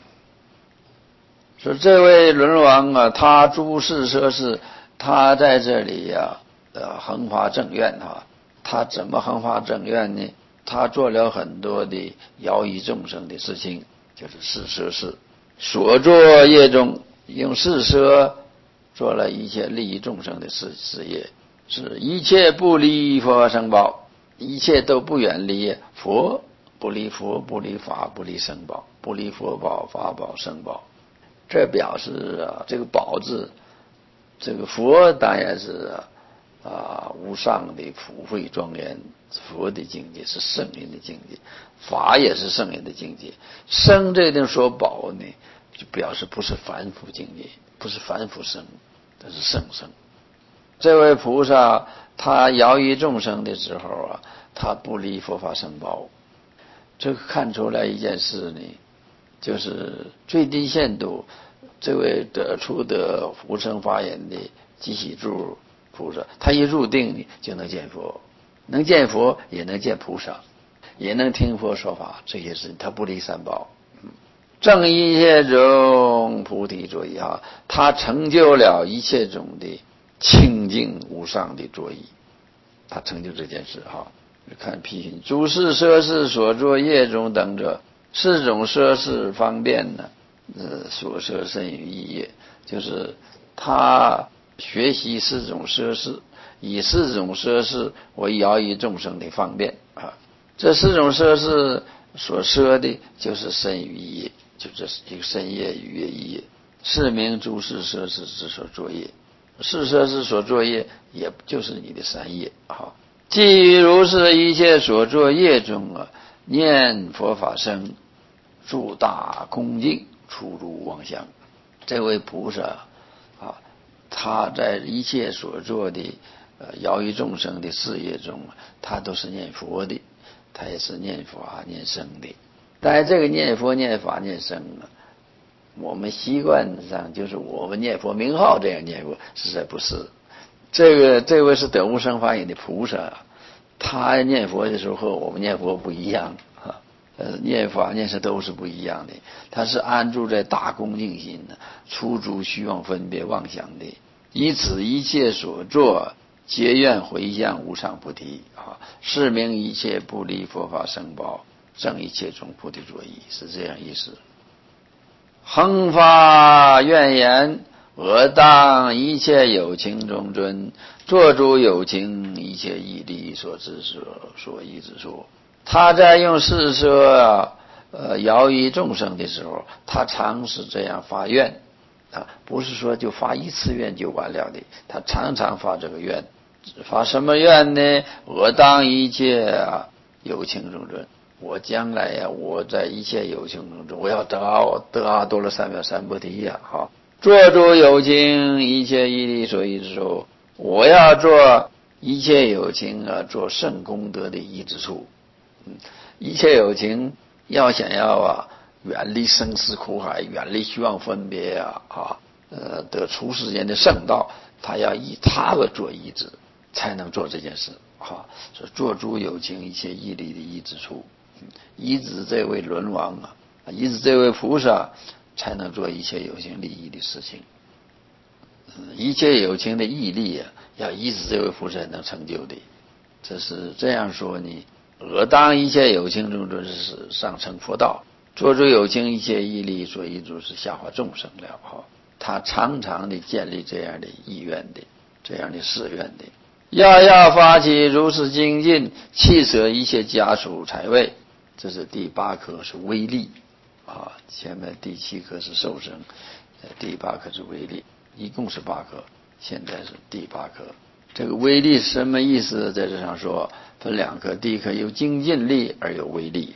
Speaker 1: 说这位轮王他诸事摄事，他在这里恒发正愿他怎么恒发正愿呢？他做了很多的饶益众生的事情，就是事摄事。所作业中用事摄做了一切利益众生的事业，是一切不离佛法僧报，一切都不远离佛，不离佛，不离法，不离僧报，不离佛报、法宝、僧报。这表示这个宝字，这个佛当然是无上的普惠庄严，佛的境界是圣人的境界，法也是圣人的境界。僧这地说宝呢，就表示不是凡夫境界，不是凡夫僧，这是圣僧。这位菩萨他饶益众生的时候他不离佛法僧报，这个看出来一件事呢，就是最低限度，这位得出的无生法眼的济喜住菩萨，他一入定呢就能见佛，能见佛也能见菩萨，也能听佛说法，这些事他不离三宝。正一切中菩提作意他成就了一切中的清净无上的作意，他成就这件事看批评诸事摄事所作业中等者，四种摄事方便呢所摄甚于意业，就是他学习四种摄事，以四种摄事为饶益众生的方便这四种摄事所摄的就是身语意业，就这是一个身业语业意业，是名诸事摄事之所作业。事摄事所作业也就是你的三业基于如是一切所作业中念佛法僧助大恭敬，出入妄想。这位菩萨他在一切所做的饶益众生的事业中他都是念佛的，他也是念法念僧的。但是这个念佛念法念僧我们习惯上就是我们念佛名号这样念佛，实在不是。这位是得无生法眼的菩萨，他念佛的时候和我们念佛不一样念法念僧都是不一样的。他是安住在大恭敬心出诸虚妄分别妄想的，以此一切所作皆愿回向无上菩提是名一切不离佛法僧报，正一切中菩提作意，是这样意思。恒发愿言，我当一切有情中尊，做诸有情一切义利所知所依之处。他在用事摄饶益众生的时候，他常是这样发愿不是说就发一次愿就完了的，他常常发这个愿。发什么愿呢？我当一切有情中尊，我将来我在一切有情中我要得阿多罗三藐三菩提做诸有情一切义利所依之处，我要做一切有情做圣功德的依之处。一切有情要想要远离生死苦海，远离虚妄分别得出世间的圣道，他要以他为做依止，才能做这件事说做诸有情一切义利的依之处，依止这位轮王依止这位菩萨，才能做一切有情利益的事情。一切有情的义利要依止这位菩萨能成就的。这是这样说呢，我当一切有情中尊是上乘佛道，做诸有情一切义利所依诸是下化众生了他常常的建立这样的意愿的，这样的誓愿的。要发起如是精进，弃舍一切家属财位，这是第8颗是威力前面第7颗是受生，第8颗是威力，一共是8颗，现在是第8颗。这个威力是什么意思？在这上说分2颗，第一颗有精进力而有威力。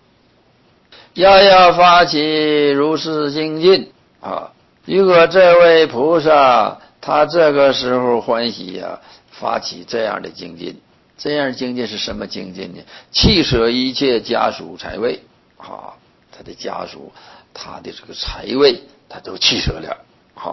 Speaker 1: 要发起如是精进如果这位菩萨他这个时候欢喜发起这样的精进，这样的精进是什么精进呢？弃舍一切家属财位他的家属他的这个财位他都弃舍了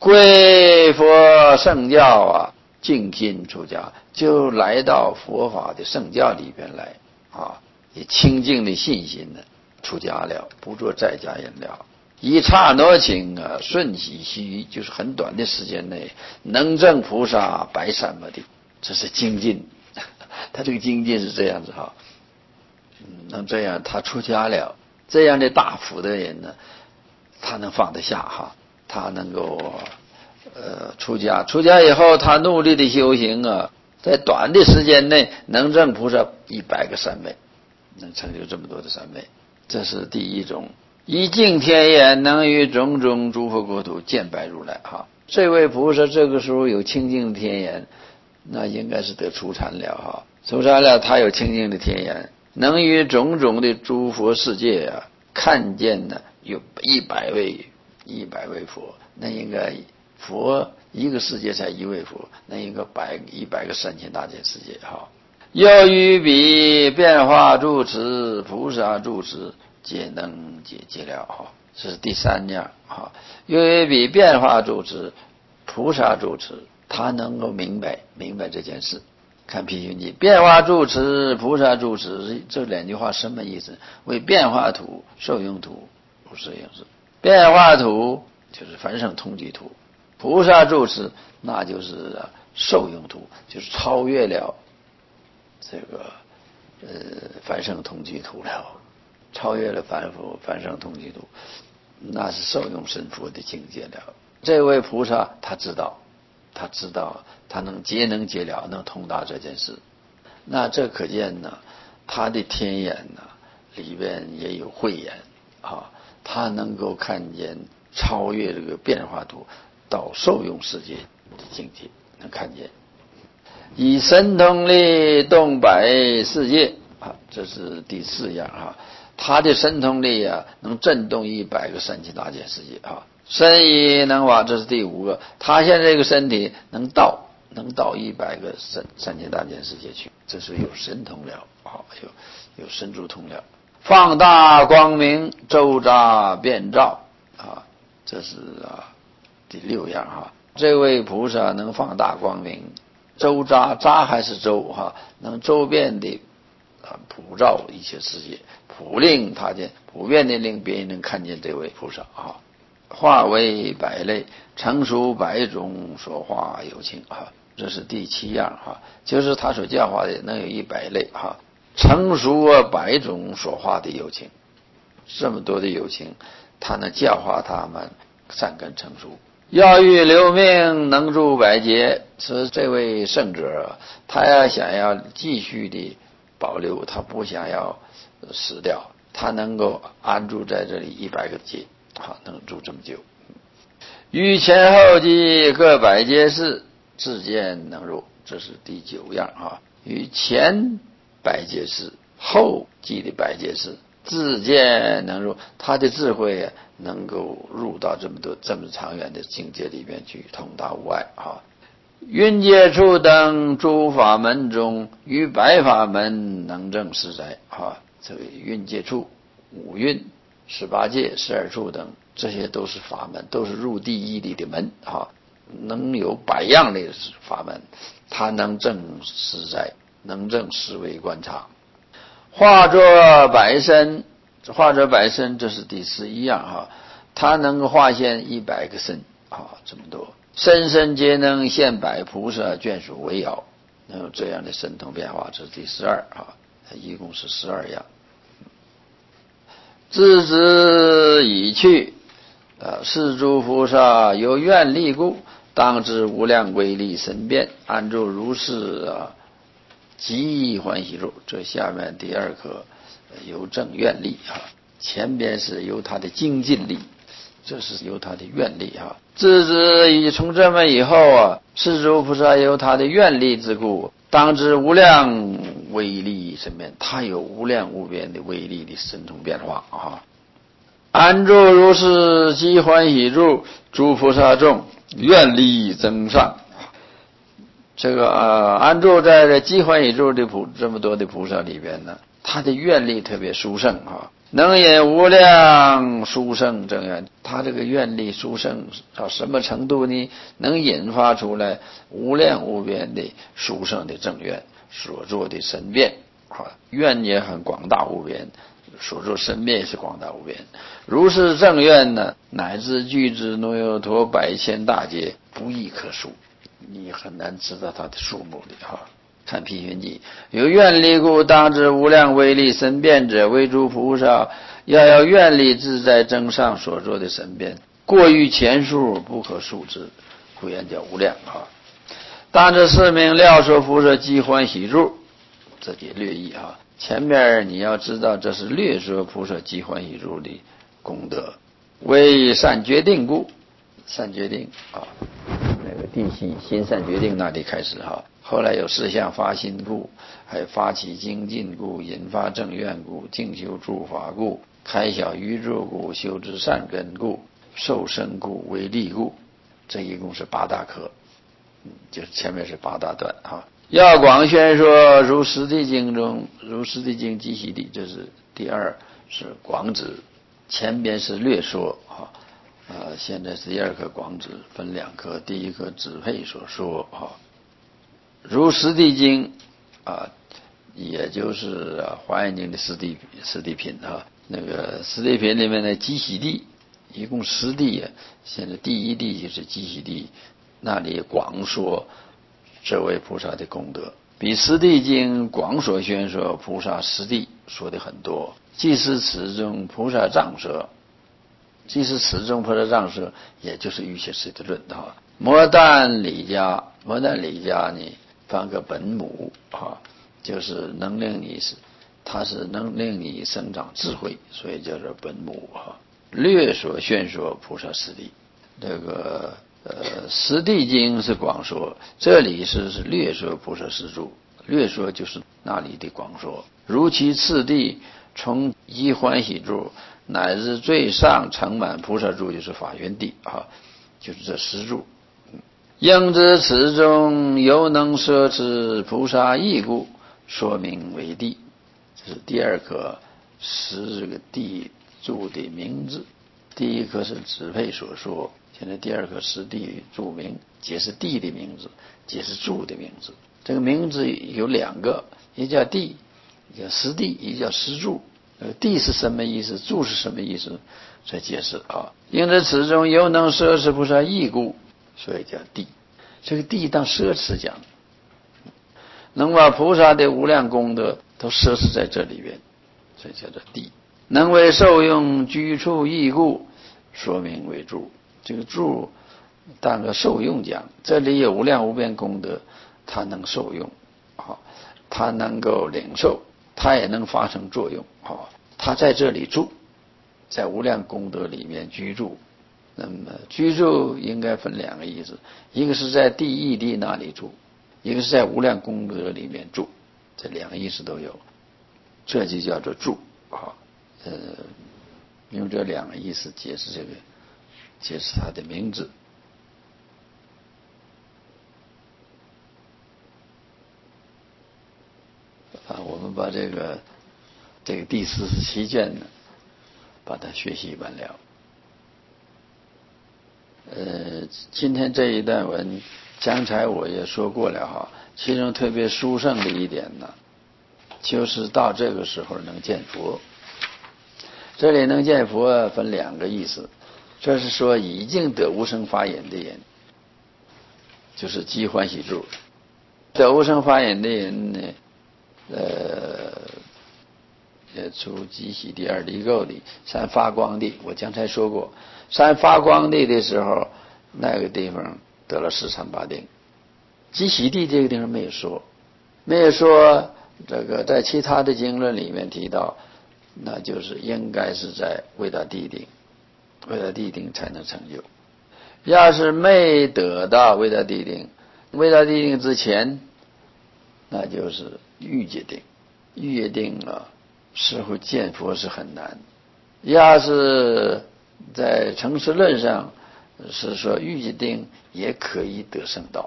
Speaker 1: 归佛圣教啊，静心出家，就来到佛法的圣教里边来啊，以清净的信心呢出家了，不做在家人了。一刹那情啊，瞬息须臾，就是很短的时间内能证菩萨百三摩地，这是精进。他这个精进是这样子哈，能这样他出家了，这样的大福的人呢，他能放得下哈，他能够出家以后，他努力的修行啊，在短的时间内能证菩萨100个三昧，能成就这么多的三昧，这是第一种。一净天眼，能于种种诸佛国土见白如来哈。这位菩萨这个时候有清净的天眼，那应该是得出禅了哈。出禅了，他有清净的天眼，能于种种的诸佛世界啊，看见呢有100位佛，那应该佛一个世界才一位佛，那应该100个3000大千世界哈。又于彼变化住持菩萨住持，皆能解了哈，这是第3样哈。因为比变化住持菩萨住持，他能够明白这件事。看毗须记，变化住持菩萨住持这2句话什么意思？为变化土受用土不是样子，变化土就是凡圣同居土，菩萨住持那就是受用土，就是超越了这个凡圣同居土了，超越了凡圣同居土，那是受用神佛的境界了。这位菩萨他知道，他能节了，能通达这件事。那这可见呢，他的天眼呢里边也有慧眼啊，他能够看见超越这个变化土到受用世界的境界，能看见。以神通力动100世界啊，这是第4样啊。他的神通力啊，能震动100个3000大千世界啊。身已能往，这是第5个。他现在这个身体能到100个3000大千世界去，这是有神通了啊，有神足通了。放大光明，周匝遍照啊，这是第6样哈。这位菩萨能放大光明，周匝还是周哈，能周遍的普照一切世界，普遍的令别人能看见这位菩萨啊。化为百类，成熟100种所化有情啊，这是第7样哈，就是他所教化的能有100类哈，成熟100种所化的有情，这么多的有情，他能教化他们善根成熟。要欲留命，能住百劫，是这位圣者，他要想要继续的保留，他不想要死掉，他能够安住在这里100个劫。好，能住这么久。于前后继各百劫事，自见能入，这是第9样啊。于前百劫事，后继的百劫事，自见能入，他的智慧能够入到这么长远的境界里面去，通达无碍啊。云界处等诸法门中，于百法门能证实在啊。这个云界处5蕴18界12处等，这些都是法门，都是入地狱里的门啊，能有100样的法门，他能证实在，能证实为观察。化作百身，这是第11样哈，他能够化现100个身啊，这么多身身皆能现百菩萨眷属为遥，能有这样的神通变化，这是第12啊，一共是12样。自之已去，是诸菩萨有愿力故，当知无量威力神变，安住如是极欢喜处。这下面第2课由正愿力啊，前边是由他的精进力，这是由他的愿力啊。自之已从这么以后是诸菩萨有他的愿力之故，当知无量威力神变，他有无量无边的威力的神通变化啊。安住如是极欢喜处，诸菩萨众愿力增上。这个安住在这极欢喜处的这么多的菩萨里边呢，他的愿力特别殊胜啊。 能引无量殊胜正愿，他这个愿力殊胜到什么程度呢？能引发出来无量无边的殊胜的正愿所做的身变愿也很广大无边，所作身变也是广大无边。如是正愿呢，乃至具之挪有陀百千大劫，不亦可数。你很难知道它的数目的看《辟玄记》，有愿力故，当知无量威力身变者，为诸菩萨要有愿力自在正上所做的身变，过于前数，不可数之，故言叫无量当知是名料说菩萨即欢喜住，这就略译前面你要知道，这是略说菩萨即欢喜住的功德，为善决定故，善决定那个地心善决定那里开始后来有四项发心故，还有发起精进故，引发正愿故，静修诸法故，开晓宇宙故，修之善根故，受生故，为利故，这一共是8大科，就是前面是8大段要广宣说如实地经中，如实地经即习地，这是第二是广指，前边是略说现在是第二科广指，分2科，第一科指配所说如实地经也就是华严经的实地品那个实地品里面的即习地，一共10地现在第一地就是即习地，那里广说这位菩萨的功德，比实地经广所宣说菩萨实地说的很多。即是此中菩萨藏舍，即是此中菩萨藏舍，也就是《瑜伽师地论》摩旦理家呢翻个本母就是能令你它是能令你生长智慧，所以叫做本母略所宣说菩萨实地，这个实地经是广说，这里是略说菩萨实住，略说就是那里的广说。如其次第，从一欢喜住乃至最上成满菩萨住，就是法缘地就是这10住。应知此中犹能摄持菩萨义故，说明为地。这是第二课10个地住的名字，第一课是指配所说，现在第二课10地住名，解释地的名字，解释住的名字。这个名字有2个，一叫地，一叫实地，一叫实住。地是什么意思，住是什么意思，再解释应知此中犹能摄持菩萨义故，所以叫地。这个地当奢侈讲，能把菩萨的无量功德都摄持在这里边，所以叫做地。能为受用居处义故，说明为住。这个住当个受用讲，这里有无量无边功德，它能受用它能够领受，它也能发生作用它在这里住，在无量功德里面居住。那么居住应该分2个意思，一个是在地义地那里住，一个是在无量功德里面住，这2个意思都有，这就叫做住用这2个意思解释解释它的名字。我们把这个第47卷呢，把它学习完了。今天这一段文，刚才我也说过了其中特别殊胜的一点呢，就是到这个时候能见佛。这里能见佛分2个意思，这是说已经得无生法忍的人，就是即欢喜住。得无生法忍的人呢，出即喜地2离垢地3发光地，我刚才说过3发光地的时候，那个地方得了4禅八定。即喜地这个地方没有说这个在其他的经论里面提到，那就是应该是在味大地定才能成就。要是没得到味大地定之前，那就是欲界定。欲界定师傅见佛是很难。要是在成实论上是说欲界定也可以得圣道，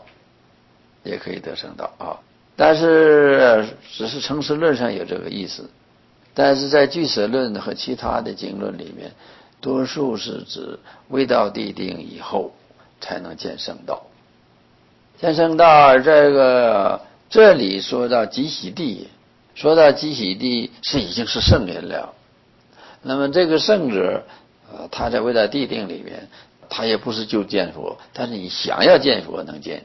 Speaker 1: 但是只是成实论上有这个意思， 但是在俱舍论和其他的经论里面，多数是指未到地定以后才能见圣道。见圣道这里说到极喜地，说到极喜地是已经是圣人了。那么这个圣者他在未到地定里面，他也不是就见佛，但是你想要见佛能见，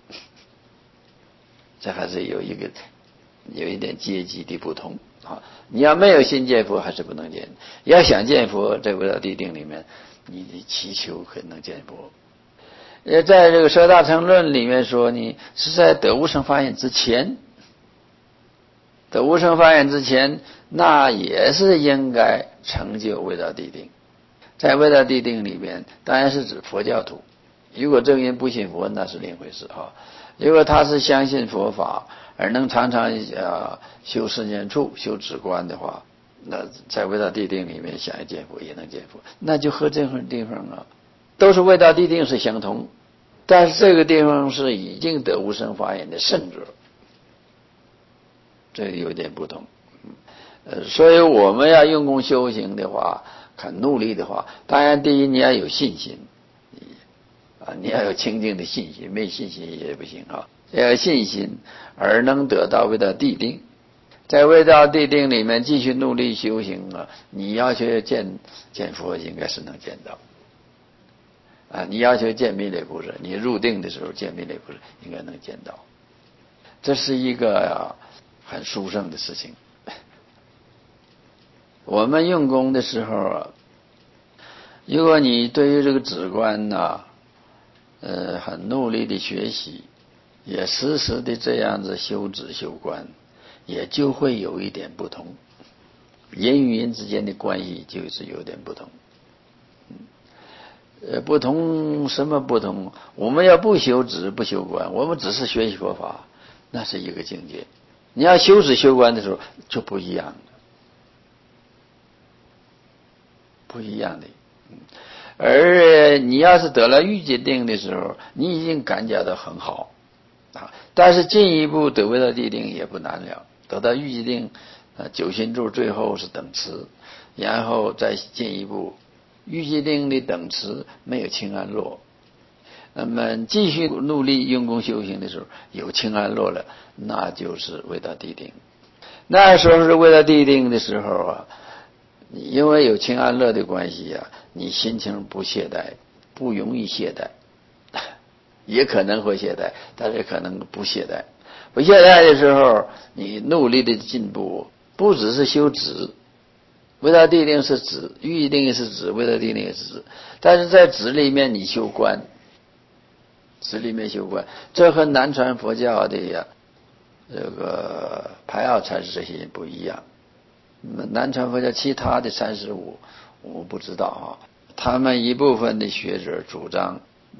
Speaker 1: 这还是有一点阶级的不同啊。你要没有心见佛还是不能见，要想见佛，在未到地定里面，你的祈求可能见佛。在这个《舍大乘论》里面说，你是在得无生法眼之前，得无生法眼之前，那也是应该成就未到地定。在未到地定里面，当然是指佛教徒。如果这个人不信佛，那是另一回事啊。如果他是相信佛法，而能常常修世间处、修止观的话，那在未到地定里面想要见佛也能见佛，那就和这个地方都是未到地定是相同，但是这个地方是已经得无生法眼的圣者，这个有点不同。所以我们要用功修行的话，很努力的话，当然第一你要有信心你要有清净的信心，没信心也不行要有信心而能得到未到地定。在未到地定里面继续努力修行你要求见佛应该是能见到你要求见弥勒菩萨，你入定的时候见弥勒菩萨应该能见到，这是一个很殊胜的事情。我们用功的时候如果你对于这个止观很努力的学习，也时时的这样子修止修观，也就会有一点不同，人与人之间的关系就是有点不同。不同什么不同？我们要不修止不修观，我们只是学习佛法，那是一个境界。你要修止修观的时候就不一样了，不一样的。而你要是得了欲界定的时候，你已经感觉到很好但是进一步得未到地定也不难了。得到欲界定九心住最后是等持，然后再进一步欲界定的等持没有清安乐，那么继续努力用功修行的时候有清安乐了，那就是未到地定。那时候是未到地定的时候因为有清安乐的关系你心情不懈怠，不容易懈怠，也可能会懈怠，但是可能不懈怠。不懈怠的时候，你努力的进步，不只是修止，未到地定是止，欲定也是止，未到地定也是止，但是在止里面你修观，止里面修观，这和南传佛教的这个排奥禅师这些人不一样。南传佛教其他的35我不知道他们一部分的学者主张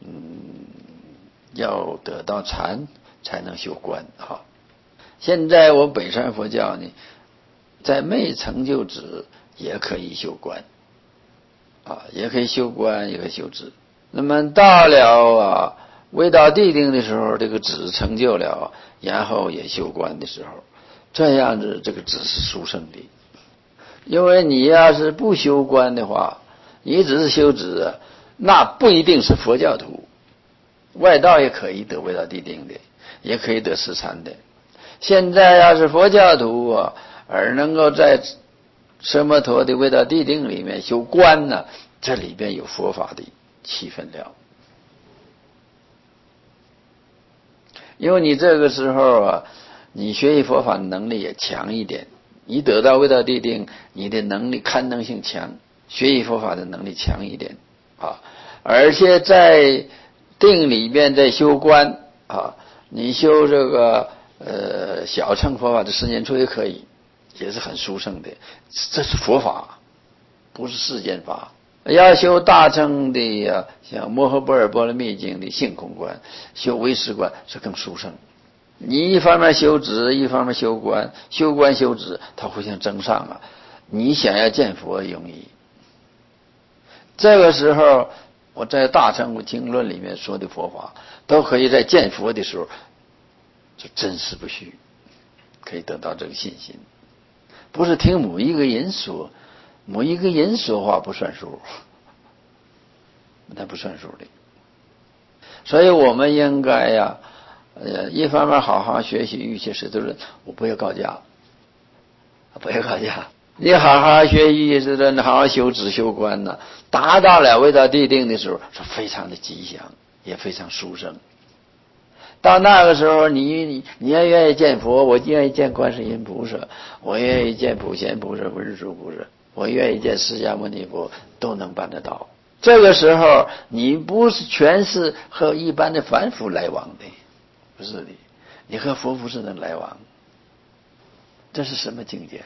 Speaker 1: 要得到禅才能修观现在我北传佛教呢，在没成就止也可以修观也可以修观，也可以修止。那么到了未到地定的时候，这个止成就了，然后也修观的时候，这样子这个止是殊胜的。因为你要是不修观的话，你只是修止那不一定是佛教徒，外道也可以得未到地定的，也可以得十禅的。现在要是佛教徒而能够在奢摩陀的未到地定里面修观这里边有佛法的气氛了。因为你这个时候你学习佛法的能力也强一点，你得到未到地定，你的能力堪能性强，学习佛法的能力强一点而且在定里面在修观你修这个小乘佛法的10年处也可以，也是很殊胜的，这是佛法，不是世间法。要修大乘的像摩诃般若波罗蜜经的性空观，修唯识观是更殊胜。你一方面修止，一方面修观，修观修止它互相增上你想要见佛容易。这个时候我在大乘经论里面说的佛法都可以在见佛的时候就真实不虚，可以得到这个信心。 不是听某一个人说，某一个人说话不算数，那不算数的。所以我们应该呀，一方面好好学习玉器使得论，我不要告假，不要告假。你好好学玉器使得论，好好修止修观呢，达到了未到地定的时候，是非常的吉祥，也非常殊胜。到那个时候，你也愿意见佛，我愿意见观世音菩萨，我愿意见普贤菩萨、文殊菩萨，我愿意见释迦牟尼佛，都能办得到。这个时候，你不是全是和一般的凡夫来往的，不是的，你和佛菩萨能来往，这是什么境界啊？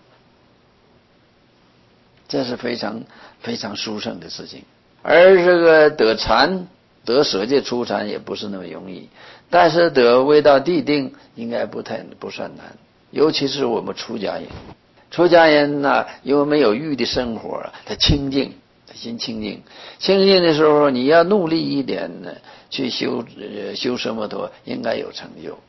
Speaker 1: 这是非常非常殊胜的事情。而这个得禅、得舍戒出禅也不是那么容易，但是得未到地定应该不算难。尤其是我们出家人，出家人呢，因为没有欲的生活，他清净，他心清净。清净的时候，你要努力一点呢，去修奢摩他，应该有成就。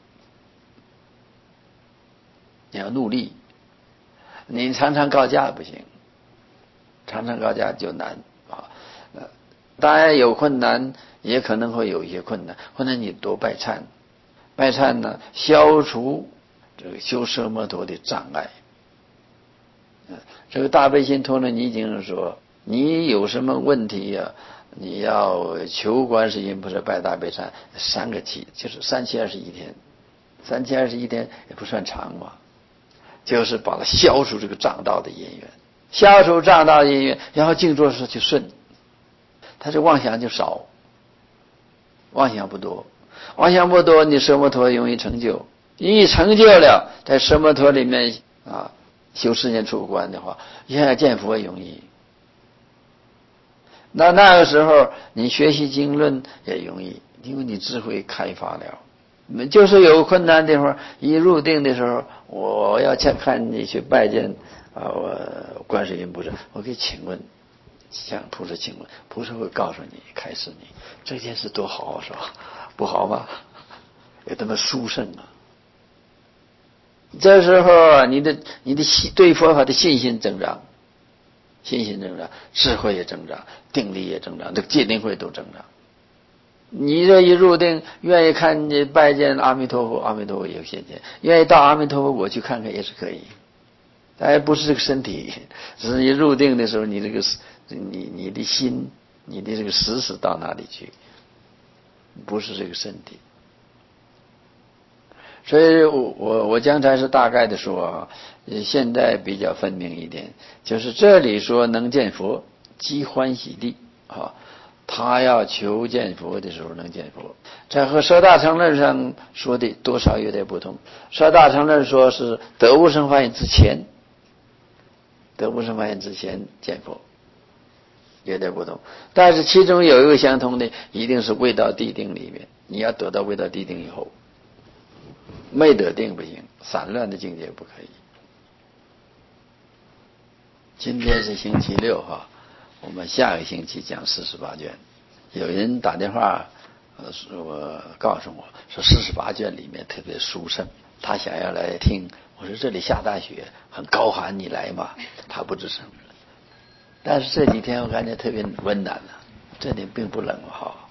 Speaker 1: 你要努力，你常常告假不行，常常告假就难啊。当然有困难，也可能会有一些困难，或者你多拜忏，拜忏呢，消除这个修奢摩他的障碍。这个大悲心陀罗尼经说，你有什么问题呀？你要求观世音菩萨拜大悲忏3个期，就是3721天，3721天也不算长嘛，就是把它消除这个障道的因缘，消除障道的因缘，然后静坐时就顺，他这妄想就少，妄想不多，妄想不多，你奢摩他容易成就，一成就了，在奢摩他里面啊，修世间出观的话，现在见佛容易。那个时候你学习经论也容易，因为你智慧开发了。就是有困难的地方，一入定的时候，我要看你去拜见我观世音菩萨，我可以请问，向菩萨请问，菩萨会告诉你，开示你这件事多好，是吧？不好吗？有这么殊胜啊！这时候你的对佛法的信心增长，智慧也增长，定力也增长，这个戒定慧都增长。你这一入定，愿意看你拜见阿弥陀佛，阿弥陀佛也有现前；愿意到阿弥陀佛我去看看也是可以。不是这个身体，只是你入定的时候，你这个你的心，你的这个识到哪里去，不是这个身体。所以我刚才是大概的说，现在比较分明一点，就是这里说能见佛，即欢喜地啊。他要求见佛的时候能见佛，这和舍大乘论上说的多少有点不同。舍大乘论说是得无生法忍之前见佛，有点不同。但是其中有一个相同的，一定是未到地定里面，你要得到未到地定以后，没得定不行，散乱的境界不可以。今天是星期六哈，我们下个星期讲48卷。有人打电话告诉我说48卷里面特别殊胜，他想要来听。我说这里下大雪，很高寒，你来嘛？他不吱声。但是这几天我感觉特别温暖了，这里并不冷哈。